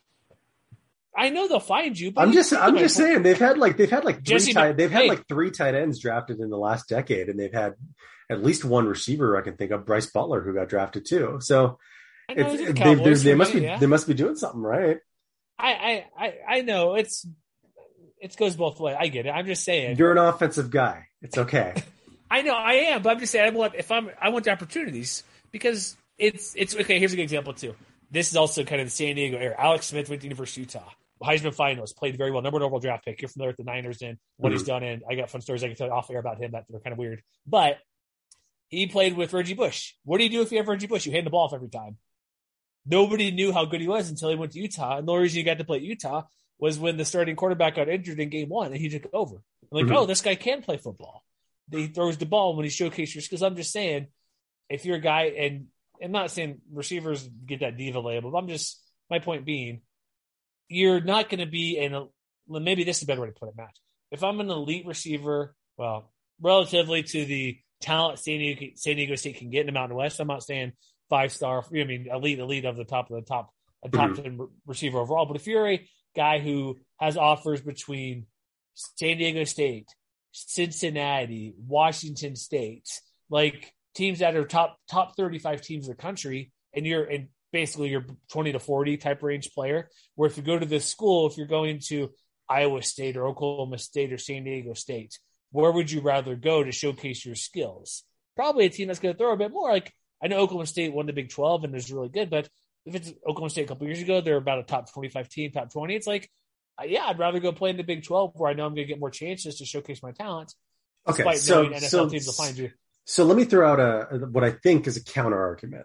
I know they'll find you, but I'm just I'm just saying they've had like they've had like three Jesse, tight, they've had hey. like three tight ends drafted in the last decade, and they've had at least one receiver I can think of, Bryce Butler, who got drafted too. So it's, it, they, they, they must be yeah. they must be doing something right. I I I know it's. It goes both ways. I get it. I'm just saying. You're an offensive guy. It's okay. I know I am, but I'm just saying I want if I'm I want the opportunities because it's it's okay. Here's a good example too. This is also kind of the San Diego area. Alex Smith went to University of Utah. Heisman finalist, played very well. Number one overall draft pick. You're familiar with the Niners and what mm-hmm. he's done, and I got fun stories I can tell you off air about him that were kind of weird. But he played with Reggie Bush. What do you do if you have Reggie Bush? You hand the ball off every time. Nobody knew how good he was until he went to Utah, and the only reason he got to play at Utah was when the starting quarterback got injured in game one and he took over. I'm like, mm-hmm. oh, this guy can play football. He throws the ball when he showcases your skills. I'm just saying, if you're a guy, and I'm not saying receivers get that diva label, but I'm just, my point being, you're not going to be an, maybe this is a better way to put it, Matt. If I'm an elite receiver, well, relatively to the talent San Diego, San Diego State can get in the Mountain West, I'm not saying five star, I mean, elite, elite of the top of the top, a top mm-hmm. ten receiver overall. But if you're a guy who has offers between San Diego State, Cincinnati, Washington State, like teams that are top top thirty-five teams in the country, and you're in basically your twenty to forty type range player, where if you go to this school, if you're going to Iowa State or Oklahoma State or San Diego State, where would you rather go to showcase your skills? Probably a team that's going to throw a bit more. Like I know Oklahoma State won the Big twelve and is really good, but if it's Oklahoma State a couple years ago, they're about a top twenty-five team, top twenty. It's like, yeah, I'd rather go play in the Big twelve where I know I'm going to get more chances to showcase my talent. Okay, despite so, knowing N F L so, teams will find you. So let me throw out a what I think is a counter argument.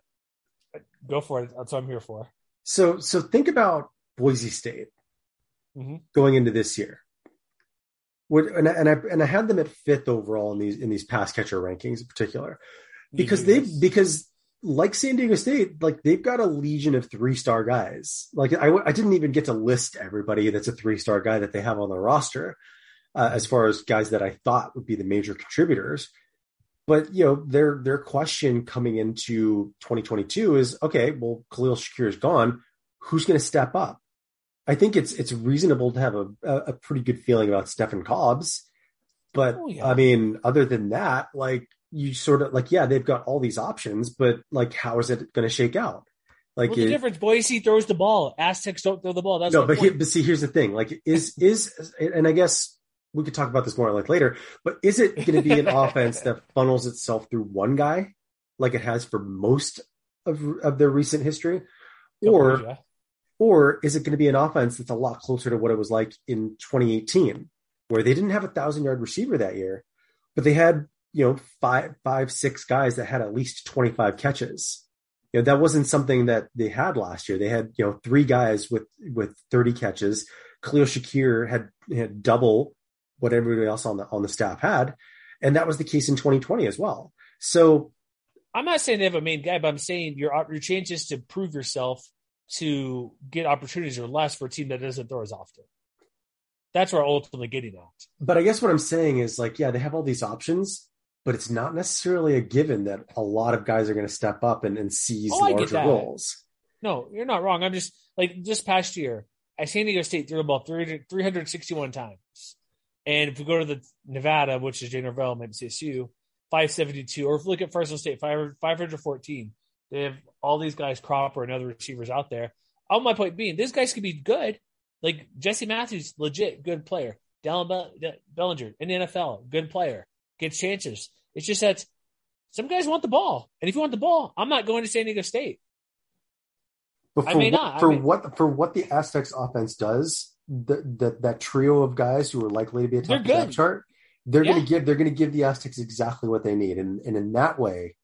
Go for it. That's what I'm here for. So so think about Boise State mm-hmm. going into this year. What, and, I, and I and I had them at fifth overall in these in these pass catcher rankings in particular, because they because like San Diego State, like they've got a legion of three star guys. Like I I didn't even get to list everybody that's a three star guy that they have on their roster, uh, as far as guys that I thought would be the major contributors. But, you know, their their question coming into twenty twenty-two is, okay, well, Khalil Shakir is gone. Who's going to step up? I think it's it's reasonable to have a, a pretty good feeling about Stephen Cobbs. But, oh, yeah. I mean, other than that, like, you sort of, like, yeah, they've got all these options, but, like, how is it going to shake out? Like, What's the it, difference? Boise throws the ball. Aztecs don't throw the ball. That's no, but, he, but see, here's the thing. Like, is is and I guess we could talk about this more like later, but is it going to be an offense that funnels itself through one guy like it has for most of, of their recent history? Or, years, yeah. or is it going to be an offense that's a lot closer to what it was like in twenty eighteen, where they didn't have a thousand yard receiver that year, but they had, you know, five, five, six guys that had at least twenty-five catches. You know, that wasn't something that they had last year. They had, you know, three guys with, with thirty catches. Khalil Shakir had, had double what everybody else on the on the staff had, and that was the case in twenty twenty as well. So, I'm not saying they have a main guy, but I'm saying your your chances to prove yourself to get opportunities are less for a team that doesn't throw as often. That's where I'm ultimately getting at. But I guess what I'm saying is, like, yeah, they have all these options, but it's not necessarily a given that a lot of guys are going to step up and, and seize oh, larger roles. No, you're not wrong. I'm just like this past year at San Diego State threw the ball three hundred sixty-one times. And if we go to the Nevada, which is Jay Norvell, maybe C S U, five seventy-two, or if we look at Fresno State, five fourteen, they have all these guys, Cropper and other receivers out there. All my point being, these guys could be good. Like Jesse Matthews, legit good player. Dallin Be- Bellinger in the N F L, good player, gets chances. It's just that some guys want the ball, and if you want the ball, I'm not going to San Diego State. But for I may what, not. For I may... what for what the Aztecs offense does. That that that trio of guys who are likely to be a top depth chart, they're yeah. going to give they're going to give the Aztecs exactly what they need, and and in that way,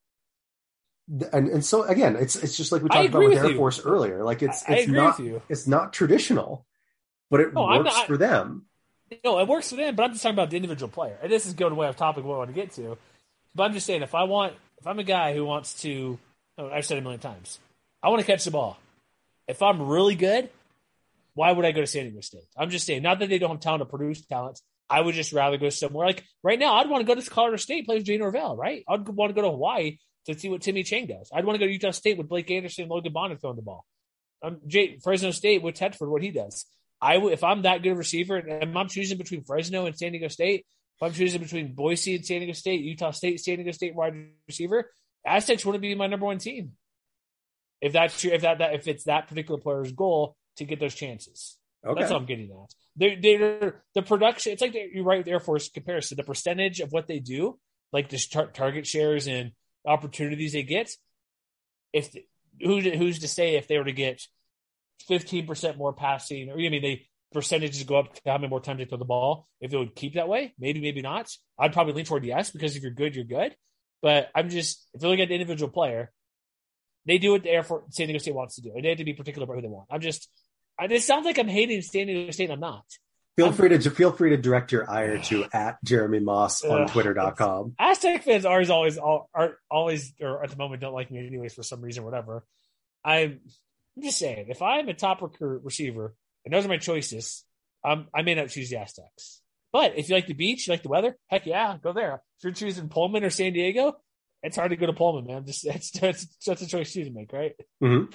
and and so again, it's it's just like we talked about with, with Air you. Force earlier. Like it's I, it's I not it's not traditional, but it no, works not, for them. No, it works for them, but I'm just talking about the individual player. And this is going way off topic what I want to get to, but I'm just saying if I want if I'm a guy who wants to, oh, I've said it a million times, I want to catch the ball. If I'm really good. Why would I go to San Diego State? I'm just saying, not that they don't have talent to produce talent. I would just rather go somewhere. Like right now, I'd want to go to Colorado State, play with Jay Norvell, right? I'd want to go to Hawaii to see what Timmy Chang does. I'd want to go to Utah State with Blake Anderson and Logan Bonner throwing the ball. Um, Jay, Fresno State with Tedford, what he does. I would, if I'm that good a receiver, and I'm choosing between Fresno and San Diego State, if I'm choosing between Boise and San Diego State, Utah State, San Diego State wide receiver, Aztecs wouldn't be my number one team. If that's true, if that, that if it's that particular player's goal to get those chances. Okay. That's what I'm getting at. They're, they're, the production, it's like you're right with the Air Force comparison. The percentage of what they do, like the tar- target shares and opportunities they get, if who, who's to say if they were to get fifteen percent more passing, or I mean, they percentages go up to how many more times they throw the ball, if it would keep that way, maybe, maybe not. I'd probably lean toward yes, because if you're good, you're good. But I'm just, if you look at the individual player, they do what the Air Force, San Diego State wants to do. And they have to be particular about who they want. I'm just, I, it sounds like I'm hating San Diego State, and I'm not. Feel I'm, free to feel free to direct your ire to at Jeremy Moss on uh, twitter dot com. Aztec fans are always are always or at the moment don't like me anyways for some reason, whatever. I'm, I'm just saying, if I'm a top recruit receiver and those are my choices, um, I may not choose the Aztecs. But if you like the beach, you like the weather, heck yeah, go there. If you're choosing Pullman or San Diego, it's hard to go to Pullman, man. Just it's it's such a choice you to make, right? Mm-hmm.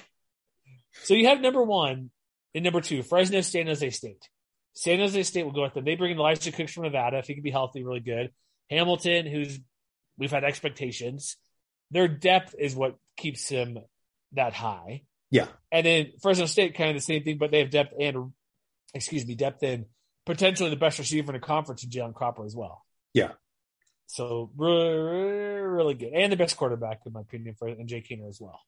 So you have number one and number two, Fresno, San Jose State. San Jose State will go with them. They bring in Elijah Cooks from Nevada. If he can be healthy, really good. Hamilton, who's we've had expectations. Their depth is what keeps him that high. Yeah. And then Fresno State, kind of the same thing, but they have depth and, excuse me, depth and potentially the best receiver in the conference in Jalen Cropper as well. Yeah. So really, really good. And the best quarterback, in my opinion, for and Jay Keener as well.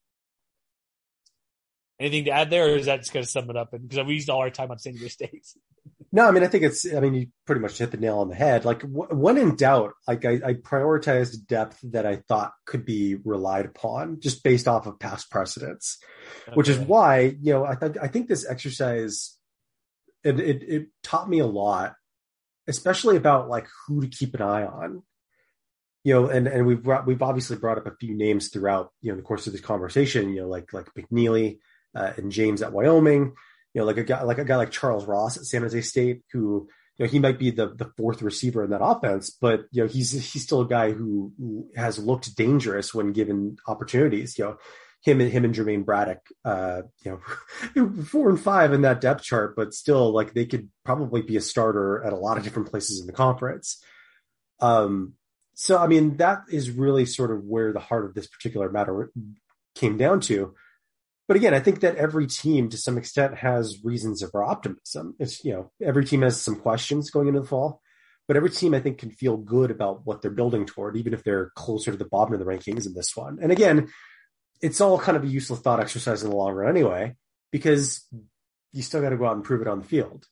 Anything to add there, or is that just going to sum it up? And because we used all our time on San Diego State. No, I mean, I think it's, I mean, you pretty much hit the nail on the head. Like, w- when in doubt, like, I, I prioritized depth that I thought could be relied upon just based off of past precedents, okay. Which is why, you know, I think, I think this exercise, it, it, it taught me a lot, especially about like who to keep an eye on, you know, and, and we've brought, we've obviously brought up a few names throughout, you know, the course of this conversation, you know, like, like McNeely, uh, and James at Wyoming. You know, like a guy, like a guy like Charles Ross at San Jose State, who, you know, he might be the, the fourth receiver in that offense, but, you know, he's, he's still a guy who has looked dangerous when given opportunities. You know, him and him and Jermaine Braddock, uh, you know, four and five in that depth chart, but still, like, they could probably be a starter at a lot of different places in the conference. Um, so, I mean, that is really sort of where the heart of this particular matter came down to. But again, I think that every team, to some extent, has reasons for optimism. It's, you know, every team has some questions going into the fall, but every team, I think, can feel good about what they're building toward, even if they're closer to the bottom of the rankings in this one. And again, it's all kind of a useless thought exercise in the long run anyway, because you still got to go out and prove it on the field.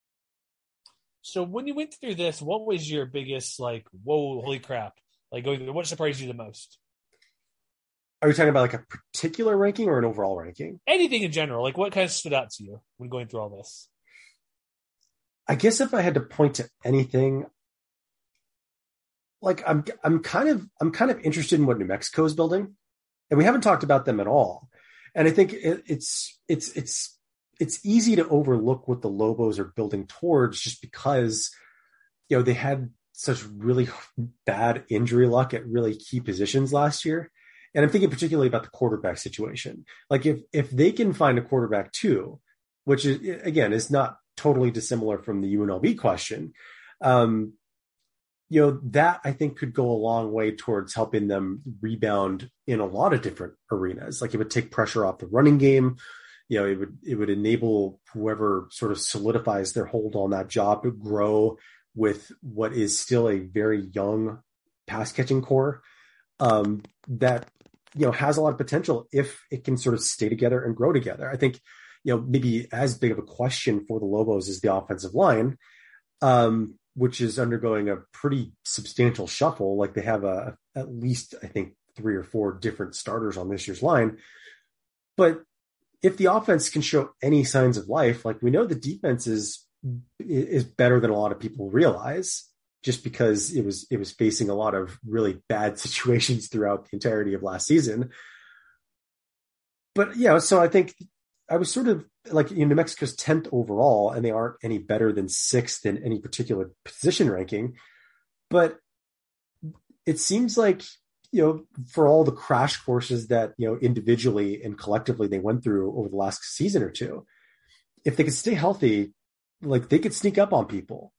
So when you went through this, what was your biggest, like, whoa, holy crap? Like, going through, what surprised you the most? Are we talking about like a particular ranking or an overall ranking? Anything in general. Like, what kind of stood out to you when going through all this? I guess if I had to point to anything, like I'm, I'm kind of, I'm kind of interested in what New Mexico is building, and we haven't talked about them at all. And I think it, it's, it's, it's, it's easy to overlook what the Lobos are building towards, just because, you know, they had such really bad injury luck at really key positions last year. And I'm thinking particularly about the quarterback situation. Like, if if they can find a quarterback too, which is, again, is not totally dissimilar from the U N L V question, um, you know, that I think could go a long way towards helping them rebound in a lot of different arenas. Like, it would take pressure off the running game. You know, it would it would enable whoever sort of solidifies their hold on that job to grow with what is still a very young pass catching core. Um, that, you know, has a lot of potential if it can sort of stay together and grow together. I think, you know, maybe as big of a question for the Lobos is the offensive line, um, which is undergoing a pretty substantial shuffle. Like, they have a, at least, I think, three or four different starters on this year's line. But if the offense can show any signs of life, like, we know the defense is, is better than a lot of people realize, just because it was, it was facing a lot of really bad situations throughout the entirety of last season. But yeah, so I think I was sort of like, you know, New Mexico's tenth overall, and they aren't any better than sixth in any particular position ranking. But it seems like, you know, for all the crash courses that, you know, individually and collectively they went through over the last season or two, if they could stay healthy, like, they could sneak up on people.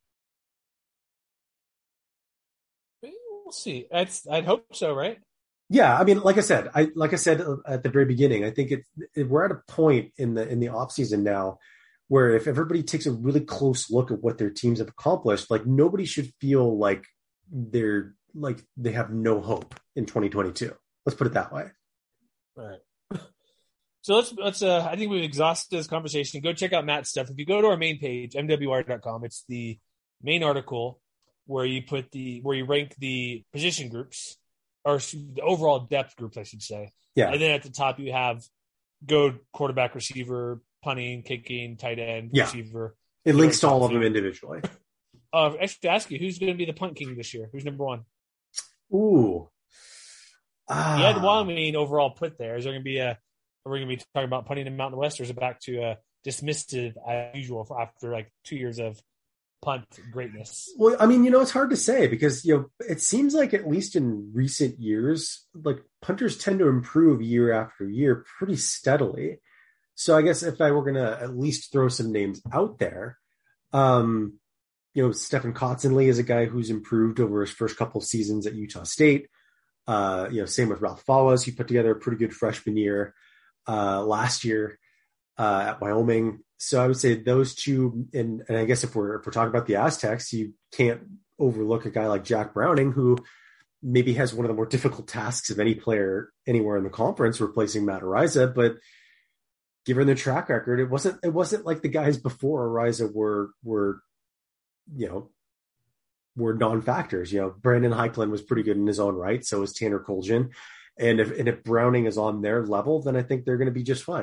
We'll see. That's, I'd hope so, right? Yeah, I mean, like I said, I like I said at the very beginning, I think it, it we're at a point in the in the off season now where if everybody takes a really close look at what their teams have accomplished, like, nobody should feel like they're like they have no hope in twenty twenty-two. Let's put it that way. All right. So let's let's. Uh, I think we've exhausted this conversation. Go check out Matt's stuff. If you go to our main page, M W R dot com, it's the main article where you put the where you rank the position groups, or the overall depth groups, I should say. Yeah. And then at the top you have go quarterback, receiver, punting, kicking, tight end, yeah. receiver, It links to all of them individually. Uh, I should ask you, who's going to be the punt king this year? Who's number one? Ooh. Ah. You had Wyoming overall put there. Is there going to be a, are we going to be talking about punting in Mountain West, or is it back to a dismissive as usual for after like two years of punt greatness? Well, I mean, you know, it's hard to say because, you know, it seems like at least in recent years, like punters tend to improve year after year pretty steadily. So I guess if I were going to at least throw some names out there, um, you know, Stephen Kotzenle is a guy who's improved over his first couple of seasons at Utah State. Uh, you know, same with Ralph Fallas. He put together a pretty good freshman year uh, last year uh, at Wyoming. So I would say those two, and, and I guess if we're if we're talking about the Aztecs, you can't overlook a guy like Jack Browning, who maybe has one of the more difficult tasks of any player anywhere in the conference, replacing Matt Ariza. But given the track record, it wasn't it wasn't like the guys before Ariza were were, you know, were non-factors. You know, Brandon Heikkinen was pretty good in his own right. So was Tanner Colgin. And if, and if Browning is on their level, then I think they're going to be just fine.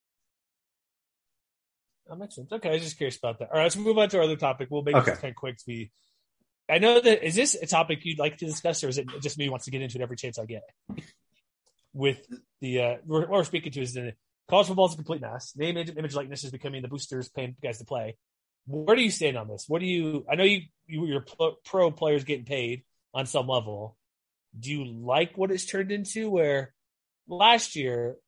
That makes sense. Okay, I was just curious about that. All right, let's move on to our other topic. We'll make okay. this kind of quick to be. I know that, is this a topic you'd like to discuss, or is it just me who wants to get into it every chance I get? With the, uh, what we're speaking to is the college football is a complete mess. Name, image, likeness is becoming the boosters paying guys to play. Where do you stand on this? What do you, I know you, you your pro players getting paid on some level. Do you like what it's turned into? Where last year,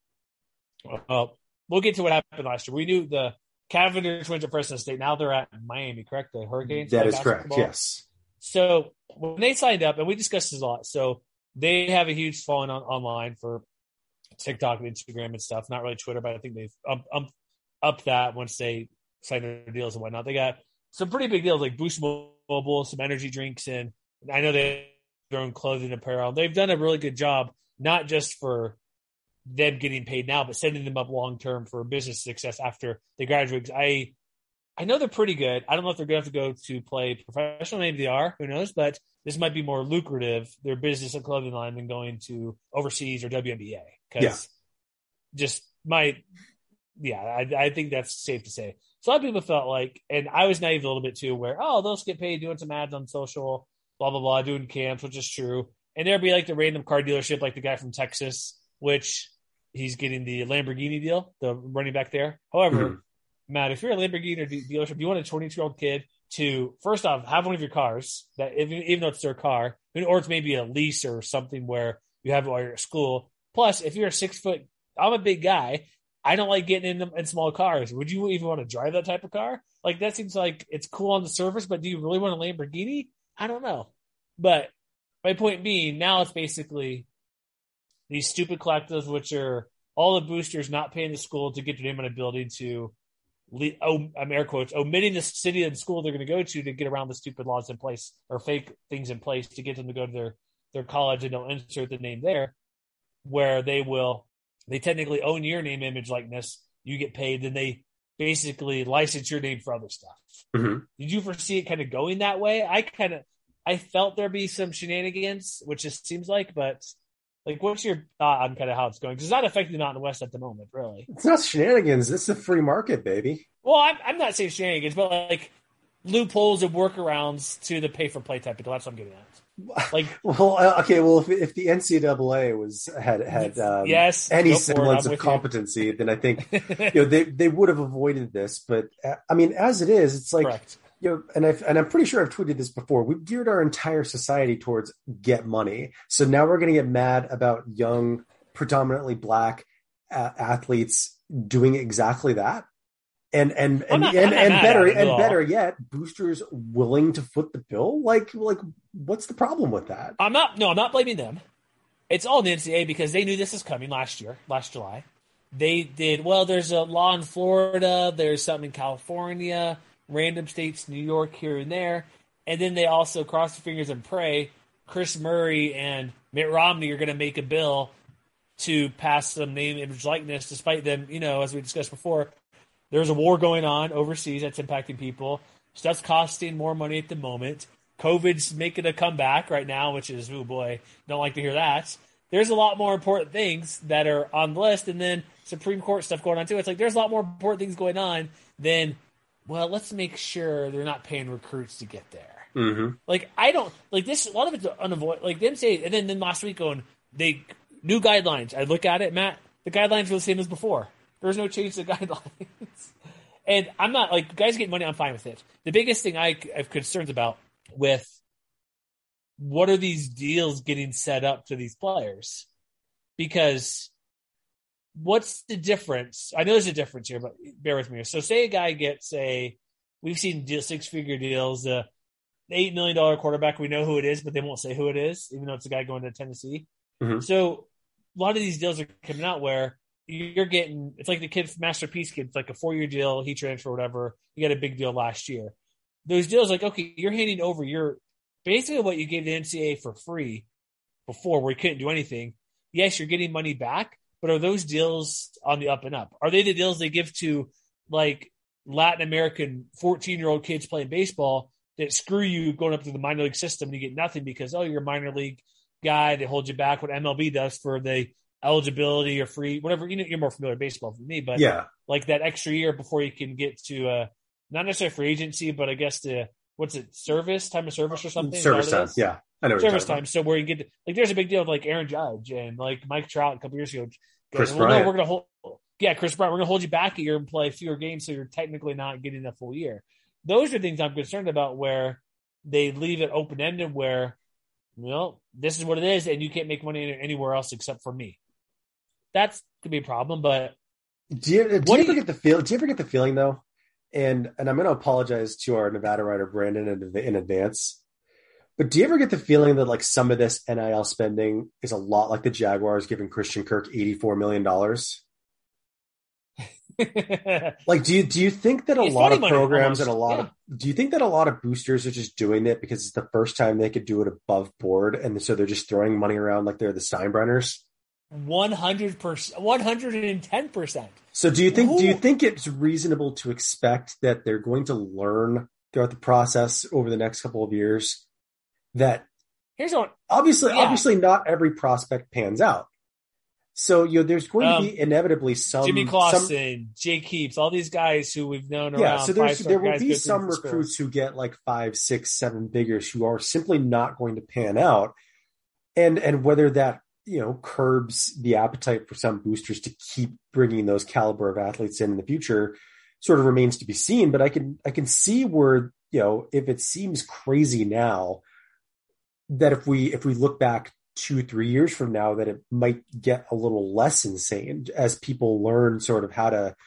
well, we'll get to what happened last year. We knew the Cavendish twins at Fresno State. Now they're at Miami, correct? The Hurricanes? That is correct, yes. So when they signed up, and we discussed this a lot, so they have a huge following on, online for TikTok and Instagram and stuff. Not really Twitter, but I think they've up, up, up that once they signed their deals and whatnot. They got some pretty big deals like Boost Mobile, some energy drinks, and I know they have their own clothing apparel. They've done a really good job, not just for them getting paid now, but setting them up long term for business success after they graduate. I I know they're pretty good. I don't know if they're going to have to go to play professional. Maybe they are. Who knows? But this might be more lucrative, their business and clothing line, than going to overseas or W N B A. Because yeah. just my, yeah, I, I think that's safe to say. So a lot of people felt like, and I was naive a little bit too, where, oh, they'll get paid doing some ads on social, blah, blah, blah, doing camps, which is true. And there'd be like the random car dealership, like the guy from Texas, which he's getting the Lamborghini deal, the running back there. However, mm-hmm. Matt, if you're a Lamborghini dealership, you want a twenty-two-year-old kid to, first off, have one of your cars, that even, even though it's their car, or it's maybe a lease or something where you have it while you're at school. Plus, if you're a six-foot, I'm a big guy, I don't like getting in, them, in small cars. Would you even want to drive that type of car? Like, that seems like it's cool on the surface, but do you really want a Lamborghini? I don't know. But my point being, now it's basically these stupid collectives, which are all the boosters not paying the school to get their name on a building to, oh, I'm air quotes, omitting the city and school they're going to go to to get around the stupid laws in place or fake things in place to get them to go to their, their college, and they'll insert the name there, where they will, they technically own your name, image, likeness. You get paid, then they basically license your name for other stuff. Mm-hmm. Did you foresee it kind of going that way? I kind of, I felt there'd be some shenanigans, which it seems like, but like, what's your thought on kind of how it's going? Because it's not affecting the Mountain West at the moment, really. It's not shenanigans. It's a free market, baby. Well, I'm, I'm not saying shenanigans, but like loopholes and workarounds to the pay-for-play type of deal. That's what I'm getting at. Like, well, okay, well, if, if the N C double A was had had um, yes, any semblance of competency, you. then I think you know they they would have avoided this. But uh, I mean, as it is, it's like. Correct. You know, and I've, and I'm pretty sure I've tweeted this before. We've geared our entire society towards get money. So now we're going to get mad about young, predominantly black uh, athletes doing exactly that. And and and not, and, and better and all. better yet, boosters willing to foot the bill. Like like, what's the problem with that? I'm not. No, I'm not blaming them. It's all the N C double A because they knew this was coming last year, last July. They did well. There's a law in Florida. There's something in California. Random states, New York, here and there. And then they also cross their fingers and pray Chris Murray and Mitt Romney are going to make a bill to pass some name, image, likeness, despite them, you know, as we discussed before, there's a war going on overseas that's impacting people. Stuff's costing more money at the moment. COVID's making a comeback right now, which is, oh boy, don't like to hear that. There's a lot more important things that are on the list, and then Supreme Court stuff going on too. It's like there's a lot more important things going on than well, let's make sure they're not paying recruits to get there. Mm-hmm. Like, I don't, like this, a lot of it's unavoidable. Like, them say, and then, then last week going, they, new guidelines. I look at it, Matt, the guidelines were the same as before. There was no change to the guidelines. And I'm not, like, guys get money, I'm fine with it. The biggest thing I have concerns about with what are these deals getting set up to these players? Because what's the difference? I know there's a difference here, but bear with me. So say a guy gets a, we've seen deal, six-figure deals, uh, eight million dollars quarterback, we know who it is, but they won't say who it is, even though it's a guy going to Tennessee. Mm-hmm. So a lot of these deals are coming out where you're getting, it's like the kid, Masterpiece kid, it's like a four-year deal, he transferred, whatever. You got a big deal last year. Those deals, like, okay, you're handing over your, basically what you gave the N C double A for free before where you couldn't do anything. Yes, you're getting money back, but are those deals on the up and up? Are they the deals they give to, like, Latin American fourteen-year-old kids playing baseball that screw you going up to the minor league system and you get nothing because, oh, you're a minor league guy, they hold you back, what M L B does for the eligibility or free, whatever, you know, you're more familiar with baseball than me, but yeah, like that extra year before you can get to, uh, not necessarily free agency, but I guess the, what's it, service, time of service or something? Service time, yeah. I know service time. So where you get, to, like, there's a big deal with like Aaron Judge and like Mike Trout a couple years ago. Chris well, Bryant. No, we're going to hold, yeah, Chris Bryant, we're going to hold you back a year and play fewer games so you're technically not getting a full year. Those are things I'm concerned about where they leave it open-ended where, well, this is what it is, and you can't make money anywhere else except for me. That's could be a problem, but do you, do you ever you, get the feel? Do you ever get the feeling though? And and I'm going to apologize to our Nevada writer Brandon in, in advance. But do you ever get the feeling that like some of this N I L spending is a lot like the Jaguars giving Christian Kirk eighty-four million dollars? Like, do you do you think that a it's lot of money, programs almost. and a lot yeah. of do you think that a lot of boosters are just doing it because it's the first time they could do it above board, and so they're just throwing money around like they're the Steinbrenners? One hundred percent, one hundred and ten percent. So, do you think Ooh. do you think it's reasonable to expect that they're going to learn throughout the process over the next couple of years that here's what obviously yeah. obviously not every prospect pans out? So, you know, there's going um, to be inevitably some Jimmy Clausen, some, Jake Heaps, all these guys who we've known around. yeah. So there's there will guys be go some through the recruits school. who get like five, six, seven figures who are simply not going to pan out, and and whether that you know curbs the appetite for some boosters to keep bringing those caliber of athletes in in the future sort of remains to be seen. But I can I can see where you know if it seems crazy now, that if we if we look back two, three years from now, that it might get a little less insane as people learn sort of how to,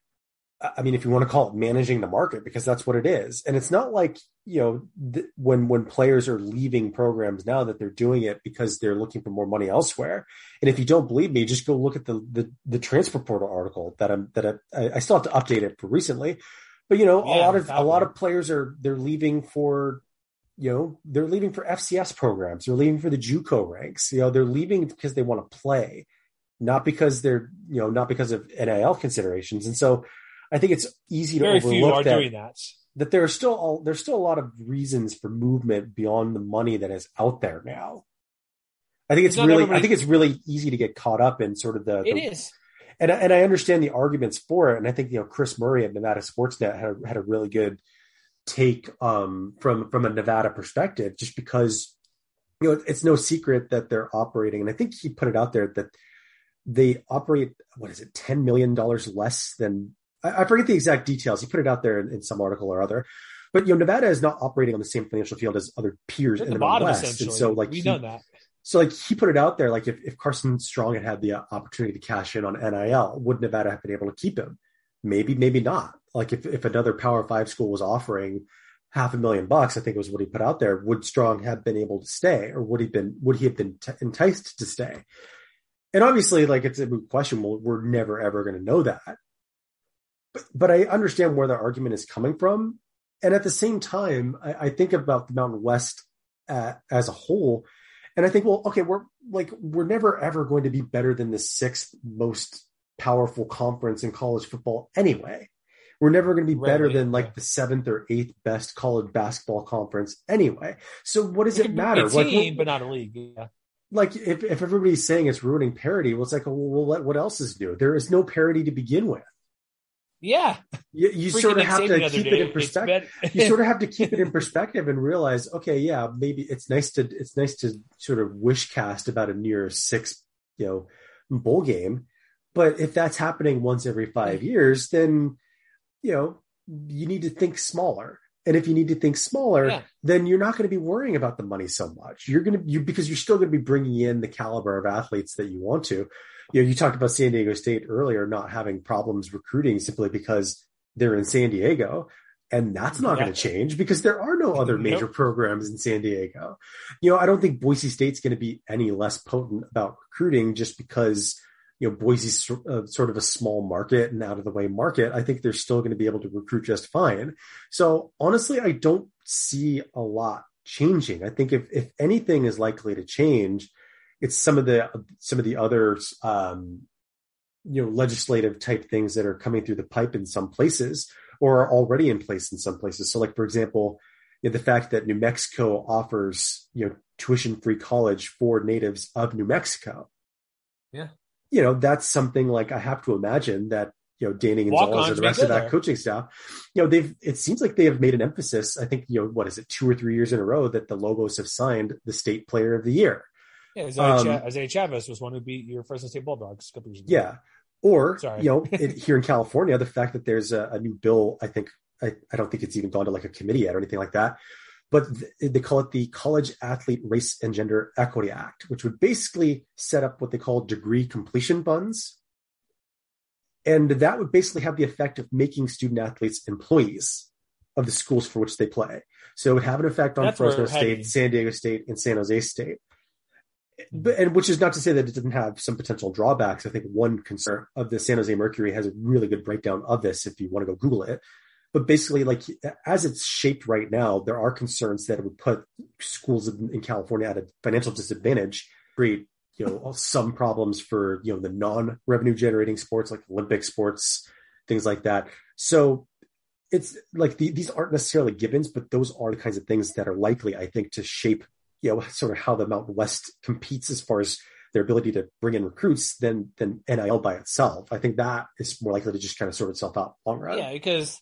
I mean, if you want to call it managing the market, because that's what it is. And it's not like, you know, th- when, when players are leaving programs now that they're doing it because they're looking for more money elsewhere. And if you don't believe me, just go look at the, the, the transfer portal article that I'm, that I, I still have to update it for recently, but you know, Yeah, a lot of, exactly. a lot of players are, they're leaving for, you know, they're leaving for F C S programs. They're leaving for the JUCO ranks. You know, they're leaving because they want to play, not because they're, you know, not because of N I L considerations. And so I think it's easy to Very overlook few are that, doing that. that there are still, all, there's still a lot of reasons for movement beyond the money that is out there now. I think it's, It's not really, everybody- I think it's really easy to get caught up in sort of the, It the is. and, and I understand the arguments for it. And I think, you know, Chris Murray at Nevada Sportsnet had a, had a really good take um, from, from a Nevada perspective, just because, you know, it's no secret that they're operating. And I think he put it out there that they operate, what is it, ten million dollars less than, I, I forget the exact details. He put it out there in, in some article or other, but, you know, Nevada is not operating on the same financial field as other peers They're in at the the bottom, Midwest. essentially. And so like, we he, know that. so like he put it out there, like if, if Carson Strong had had the opportunity to cash in on N I L, would Nevada have been able to keep him? Maybe, maybe not. Like if, if another Power Five school was offering half a million bucks, I think it was what he put out there, would Strong have been able to stay, or would he been would he have been t- enticed to stay? And obviously, like it's a moot question. Well, we're never ever going to know that. But but I understand where the argument is coming from, and at the same time, I, I think about the Mountain West uh, as a whole, and I think, well, okay, we're like we're never ever going to be better than the sixth most powerful conference in college football anyway. We're never going to be better Right, than yeah. like the seventh or eighth best college basketball conference anyway. So what does You it can be matter? a Like, team, what- but not a league. Yeah. like if, if everybody's saying it's ruining parity, well, it's like, well, what, what else is new? There is no parity to begin with. Yeah. You, you sort of have to keep it in perspective. You sort of have to keep it in perspective and realize, okay, yeah, maybe it's nice to it's nice to sort of wish cast about a near six, you know, bowl game, but if that's happening once every five years, then you know you need to think smaller. And if you need to think smaller, yeah. then you're not going to be worrying about the money so much. You're going to you because you're still going to be bringing in the caliber of athletes that you want to. You know, you talked about San Diego State earlier not having problems recruiting simply because they're in San Diego, and that's not yeah. going to change because there are no other major nope. programs in San Diego. You know, I don't think Boise State's going to be any less potent about recruiting just because, you know, Boise's uh, sort of a small market and out of the way market. I think they're still going to be able to recruit just fine. So honestly, I don't see a lot changing. I think if, if anything is likely to change, it's some of the, some of the other, um, you know, legislative type things that are coming through the pipe in some places or are already in place in some places. So like, for example, you know, the fact that New Mexico offers, you know, tuition-free college for natives of New Mexico. Yeah. You know, that's something like I have to imagine that, you know, Danny Gonzalez and the rest of that there. coaching staff, you know, they've, it seems like they have made an emphasis. I think, you know, what is it, two or three years in a row that the Lobos have signed the state player of the year. Yeah, Isaiah, um, Ch- Isaiah Chavez was one who beat your Fresno State Bulldogs a couple years ago. Yeah. Or, Sorry. you know, it, here in California, the fact that there's a, a new bill, I think, I, I don't think it's even gone to like a committee yet or anything like that, but th- they call it the College Athlete Race and Gender Equity Act, which would basically set up what they call degree completion funds. And that would basically have the effect of making student athletes employees of the schools for which they play. So it would have an effect on That's Fresno State, heading. San Diego State, and San Jose State. But, and which is not to say that it didn't have some potential drawbacks. I think one concern of the San Jose Mercury has a really good breakdown of this if you want to go Google it. But basically, like as it's shaped right now, there are concerns that it would put schools in, in California at a financial disadvantage, create, you know, some problems for, you know, the non-revenue generating sports like Olympic sports, things like that. So it's like the, these aren't necessarily givens, but those are the kinds of things that are likely, I think, to shape, you know, sort of how the Mountain West competes as far as their ability to bring in recruits than than N I L by itself. I think that is more likely to just kind of sort itself out long run. Yeah, because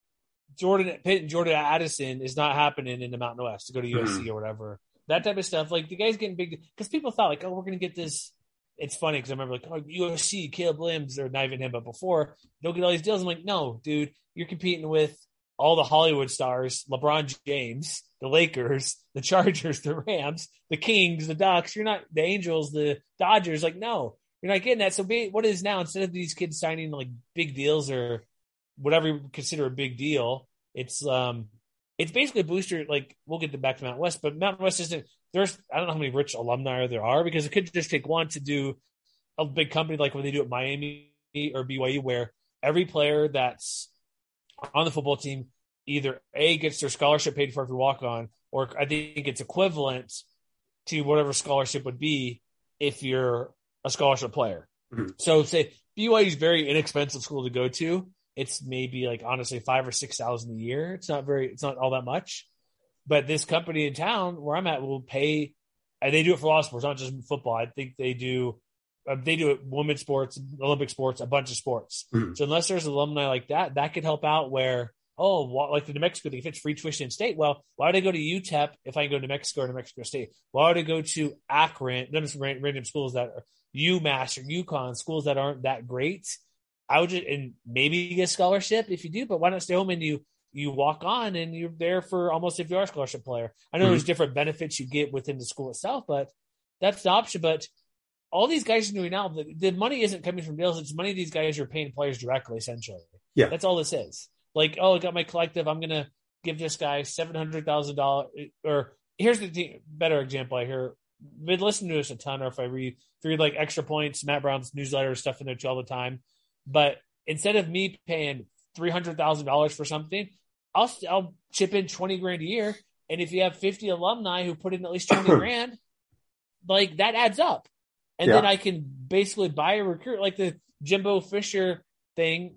Jordan Pitt and Jordan Addison is not happening in the Mountain West to go to U S C mm-hmm. or whatever. That type of stuff. Like the guy's getting big because people thought like, oh, we're going to get this. It's funny because I remember like, oh, U S C, Caleb Williams, or not even him, but before they'll get all these deals. I'm like, no, dude, you're competing with all the Hollywood stars, LeBron James, the Lakers, the Chargers, the Rams, the Kings, the Ducks. You're not the Angels, the Dodgers. Like, no, you're not getting that. So be, what is now, instead of these kids signing like big deals or whatever you consider a big deal, it's um, it's basically a booster. Like, we'll get back to Mountain West, but Mountain West isn't, there's, I don't know how many rich alumni there are because it could just take one to do a big company like when they do at Miami or B Y U, where every player that's on the football team either A, gets their scholarship paid for if you walk on, or I think it's equivalent to whatever scholarship would be if you're a scholarship player. Mm-hmm. So say B Y U is a very inexpensive school to go to. It's maybe like honestly five or six thousand a year. It's not very, it's not all that much. But this company in town where I'm at will pay, and they do it for a lot of sports, not just football. I think they do, uh, they do it women's sports, Olympic sports, a bunch of sports. Mm-hmm. So unless there's alumni like that, that could help out where, oh, like the New Mexico thing, if it's free tuition in state, well, why would I go to U T E P if I can go to New Mexico or New Mexico State? Why would I go to Akron, none of some random schools that are UMass or UConn, schools that aren't that great? I would just, and maybe you get a scholarship if you do, but why not stay home and you, you walk on and you're there for almost if you are a scholarship player. I know mm-hmm. there's different benefits you get within the school itself, but that's the option. But all these guys are doing now, the, the money isn't coming from deals. It's money these guys are paying players directly, essentially. Yeah. That's all this is. Like, oh, I got my collective. I'm going to give this guy seven hundred thousand dollars. Or here's the th- better example I hear. I've been listening to this a ton, or if I read, if I read like Extra Points, Matt Brown's newsletter, stuff in there too all the time. But instead of me paying three hundred thousand dollars for something, I'll, I'll chip in twenty grand a year. And if you have fifty alumni who put in at least twenty grand, like that adds up. And yeah. then I can basically buy a recruit, like the Jimbo Fisher thing.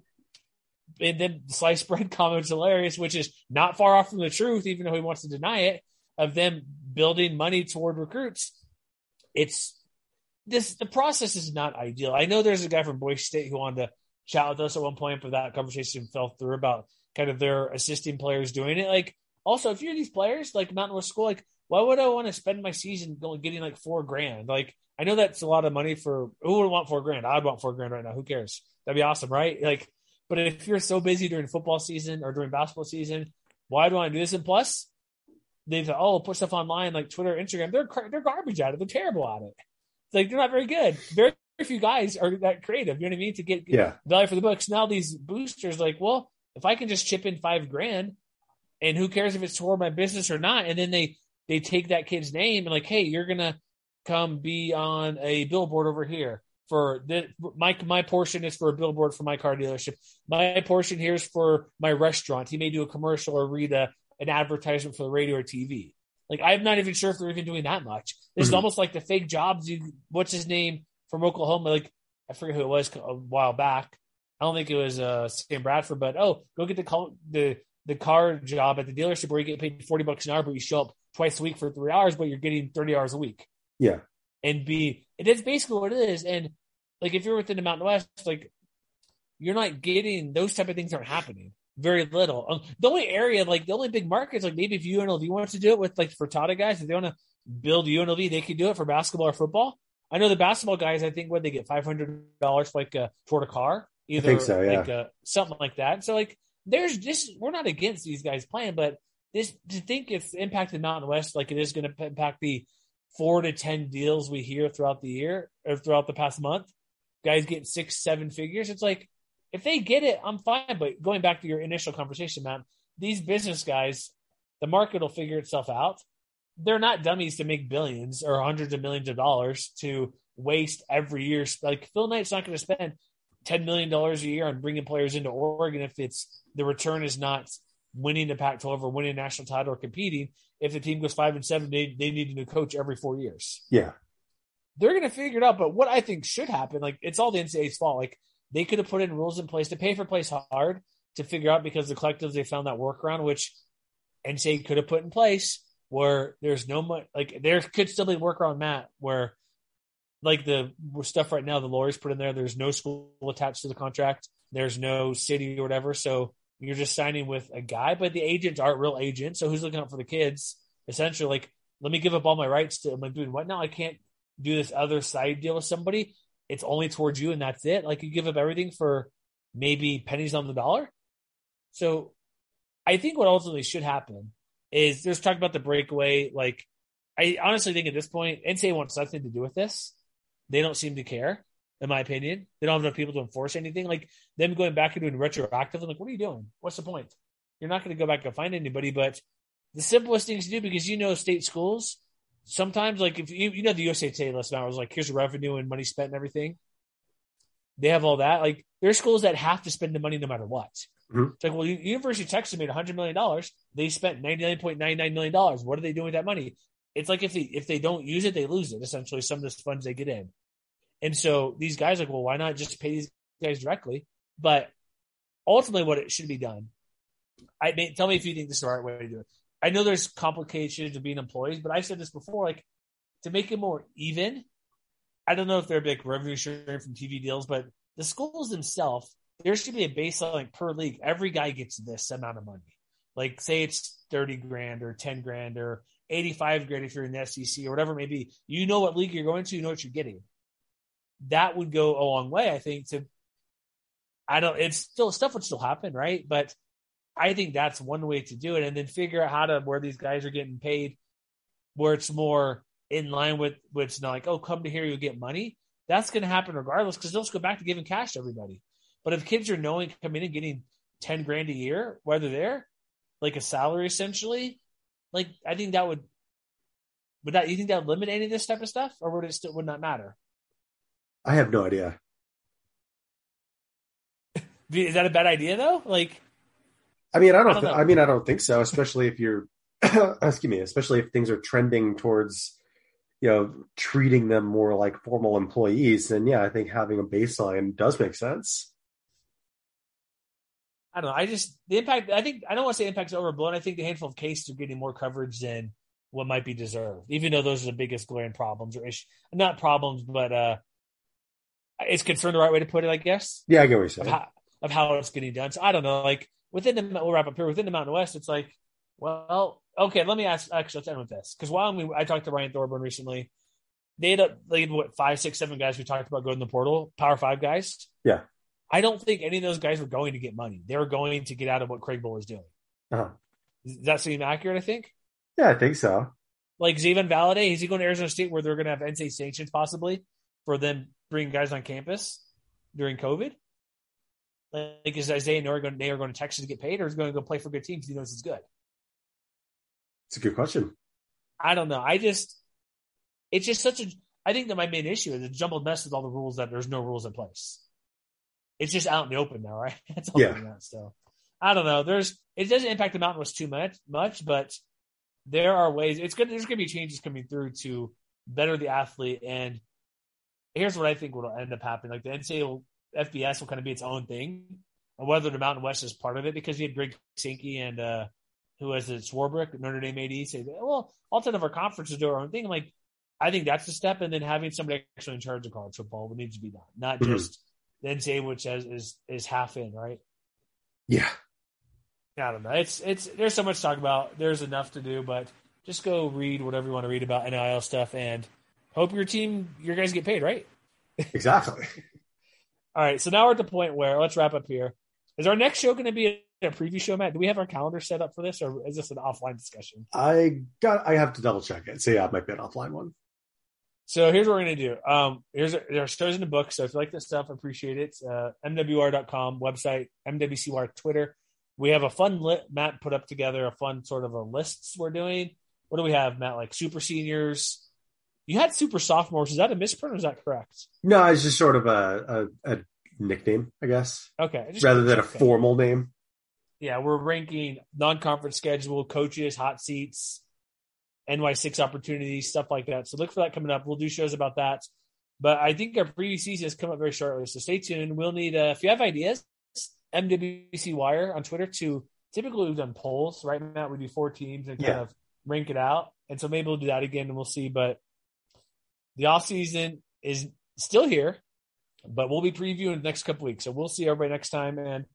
And then sliced bread comment's hilarious, which is not far off from the truth, even though he wants to deny it, of them building money toward recruits. It's this, the process is not ideal. I know there's a guy from Boise State who wanted to chat with us at one point, but that conversation fell through about kind of their assisting players doing it. Like, also, if you're these players, like Mountain West School, like, why would I want to spend my season going getting like four grand? Like, I know that's a lot of money for who would want four grand? I'd want four grand right now. Who cares? That'd be awesome, right? Like, but if you're so busy during football season or during basketball season, why do I do this? And plus, they've oh put stuff online like Twitter, Instagram. They're they're garbage at it. They're terrible at it. It's like they're not very good. Very few guys are that creative. You know what I mean? To get yeah. value for the books. Now these boosters, like, well, if I can just chip in five grand, and who cares if it's toward my business or not? And then they they take that kid's name and like, hey, you're gonna come be on a billboard over here. For the, my my portion is for a billboard for my car dealership. My portion here is for my restaurant. He may do a commercial or read a, an advertisement for the radio or T V. Like, I'm not even sure if they're even doing that much. This mm-hmm. is almost like the fake jobs. You, what's his name from Oklahoma? Like, I forget who it was a while back. I don't think it was uh, Sam Bradford, but oh, go get the call, the the car job at the dealership where you get paid forty bucks an hour, but you show up twice a week for three hours, but you're getting thirty hours a week. Yeah. And be, it is basically what it is. And like, if you're within the Mountain West, like, you're not getting, those type of things aren't happening. Very little. Um, the only area, like the only big markets, like maybe if U N L V wants to do it with like Furtada guys, if they want to build U N L V, they can do it for basketball or football. I know the basketball guys, I think what they get five hundred dollars for like uh, toward a car, either I think so, yeah. like uh, something like that. So like, there's this, we're not against these guys playing, but this, to think it's impacted Mountain West, like it is going to impact the four to ten deals we hear throughout the year or throughout the past month, guys getting six, seven figures. It's like, if they get it, I'm fine. But going back to your initial conversation, Matt, these business guys, the market will figure itself out. They're not dummies to make billions or hundreds of millions of dollars to waste every year. Like, Phil Knight's not going to spend ten million dollars a year on bringing players into Oregon if it's the return is not winning the Pac twelve or winning a national title or competing. If the team goes five and seven, they, they need a new coach every four years. Yeah. They're going to figure it out. But what I think should happen, like, it's all the N C double A's fault. Like, they could have put in rules in place to pay for plays hard to figure out, because the collectives, they found that workaround, which N C double A could have put in place where there's no much, like, there could still be workaround, Matt, where like the stuff right now, the lawyers put in there, there's no school attached to the contract. There's no city or whatever. So you're just signing with a guy, but the agents aren't real agents. So who's looking out for the kids? Essentially, like, let me give up all my rights to, I'm like, dude, what now? I can't do this other side deal with somebody. It's only towards you and that's it. Like, you give up everything for maybe pennies on the dollar. So I think what ultimately should happen is there's talk about the breakaway. Like, I honestly think at this point, N C double A wants nothing to do with this. They don't seem to care, in my opinion. They don't have enough people to enforce anything. Like, them going back and doing retroactive, I'm like, what are you doing? What's the point? You're not going to go back and find anybody. But the simplest things to do, because you know state schools, sometimes, like, if you, you know the U S A Today list now, it was like, here's the revenue and money spent and everything. They have all that. Like, there's schools that have to spend the money no matter what. Mm-hmm. It's like, well, University of Texas made one hundred million dollars. They spent ninety-nine point nine nine million dollars. What are they doing with that money? It's like if they if they don't use it, they lose it, essentially, some of the funds they get in. And so these guys are like, well, why not just pay these guys directly? But ultimately what it should be done, I mean, tell me if you think this is the right way to do it. I know there's complications of being employees, but I said this before, like, to make it more even, I don't know if they're big revenue sharing from T V deals, but the schools themselves, there should be a baseline, like, per league. Every guy gets this amount of money. Like, say it's thirty grand or ten grand or eighty-five grand if you're in the S E C or whatever it may be. You know what league you're going to, you know what you're getting. That would go a long way, I think, to, I don't, it's still, stuff would still happen, right? But I think that's one way to do it, and then figure out how to, where these guys are getting paid, where it's more in line with, with it's not like, oh, come to here, you'll get money. That's going to happen regardless, because they'll just go back to giving cash to everybody. But if kids are knowing, coming in and getting ten grand a year, whether they're like a salary essentially, like, I think that would, would that, you think that would limit any of this type of stuff, or would it still, would not matter? I have no idea. Is that a bad idea though? Like, I mean, I don't, I don't th- know. I mean, I don't think so, especially if you're, excuse me, especially if things are trending towards, you know, treating them more like formal employees, then yeah, I think having a baseline does make sense. I don't know. I just, the impact, I think, I don't want to say impact's overblown. I think the handful of cases are getting more coverage than what might be deserved, even though those are the biggest glaring problems or issues. Not problems, but uh, Is concern the right way to put it, I guess? Yeah, I get what you're saying. Of how, of how it's getting done. So I don't know. Like within the, we'll wrap up here. Within the Mountain West, it's like, well, okay, let me ask, actually, let's end with this. Because while we, I talked to Ryan Thorburn recently, they had, they had what, five, six, seven guys we talked about going to the portal, Power Five guys. Yeah. I don't think any of those guys were going to get money. They were going to get out of what Craig Bowl was doing. Uh-huh. Does that seem accurate, I think? Yeah, I think so. Like Xavier Valade, is he going to Arizona State where they're going to have N C A A sanctions possibly for them bringing guys on campus during COVID? Like, is Isaiah Nori going, they are going to Texas to get paid, or is he going to go play for a good team because he knows it's good? It's a good question. I don't know. I just, it's just such a, I think that my main issue is a jumbled mess with all the rules that there's no rules in place. It's just out in the open now, right? That's all yeah. that. So I don't know. There's, it doesn't impact the Mountain West too much, much, but there are ways. It's good. There's going to be changes coming through to better the athlete. And here's what I think will end up happening: like the N C A A will, F B S will kind of be its own thing, and whether the Mountain West is part of it, because you had Greg Sankey and uh, who was it, Swarbrick, Notre Dame A D, say, well, all ten of our conferences do our own thing. I'm like, I think that's the step, and then having somebody actually in charge of college football would need to be done, not mm-hmm. just the N C A A, which has, is is half in, right? Yeah. I don't know. It's it's there's so much to talk about. There's enough to do, but just go read whatever you want to read about N I L stuff, and hope your team, your guys get paid, right? Exactly. All right, so now we're at the point where let's wrap up here. Is our next show going to be a preview show, Matt? Do we have our calendar set up for this, or is this an offline discussion? I got. I have to double check it. So yeah, it might be an offline one. So here's what we're going to do. Um, here's there are shows in the book. So if you like this stuff, appreciate it. Uh, M W R dot com website, M W C Y Twitter. We have a fun lit. Matt put up together a fun sort of a lists we're doing. What do we have, Matt? Like super seniors. You had super sophomores. Is that a misprint or is that correct? No, it's just sort of a, a, a nickname, I guess. Okay. Rather than a formal name. Yeah, we're ranking non-conference schedule, coaches, hot seats, N Y six opportunities, stuff like that. So look for that coming up. We'll do shows about that. But I think our preview season has come up very shortly. So stay tuned. We'll need, uh, if you have ideas, M W C Wire on Twitter to typically we've done polls. Right now we do four teams and kind yeah. of rank it out. And so maybe we'll do that again and we'll see. But the off season is still here, but we'll be previewing the next couple weeks. So we'll see everybody next time. And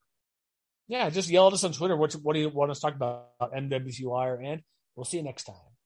yeah, just yell at us on Twitter. What, what do you want us to talk about? M W C Wire, and we'll see you next time.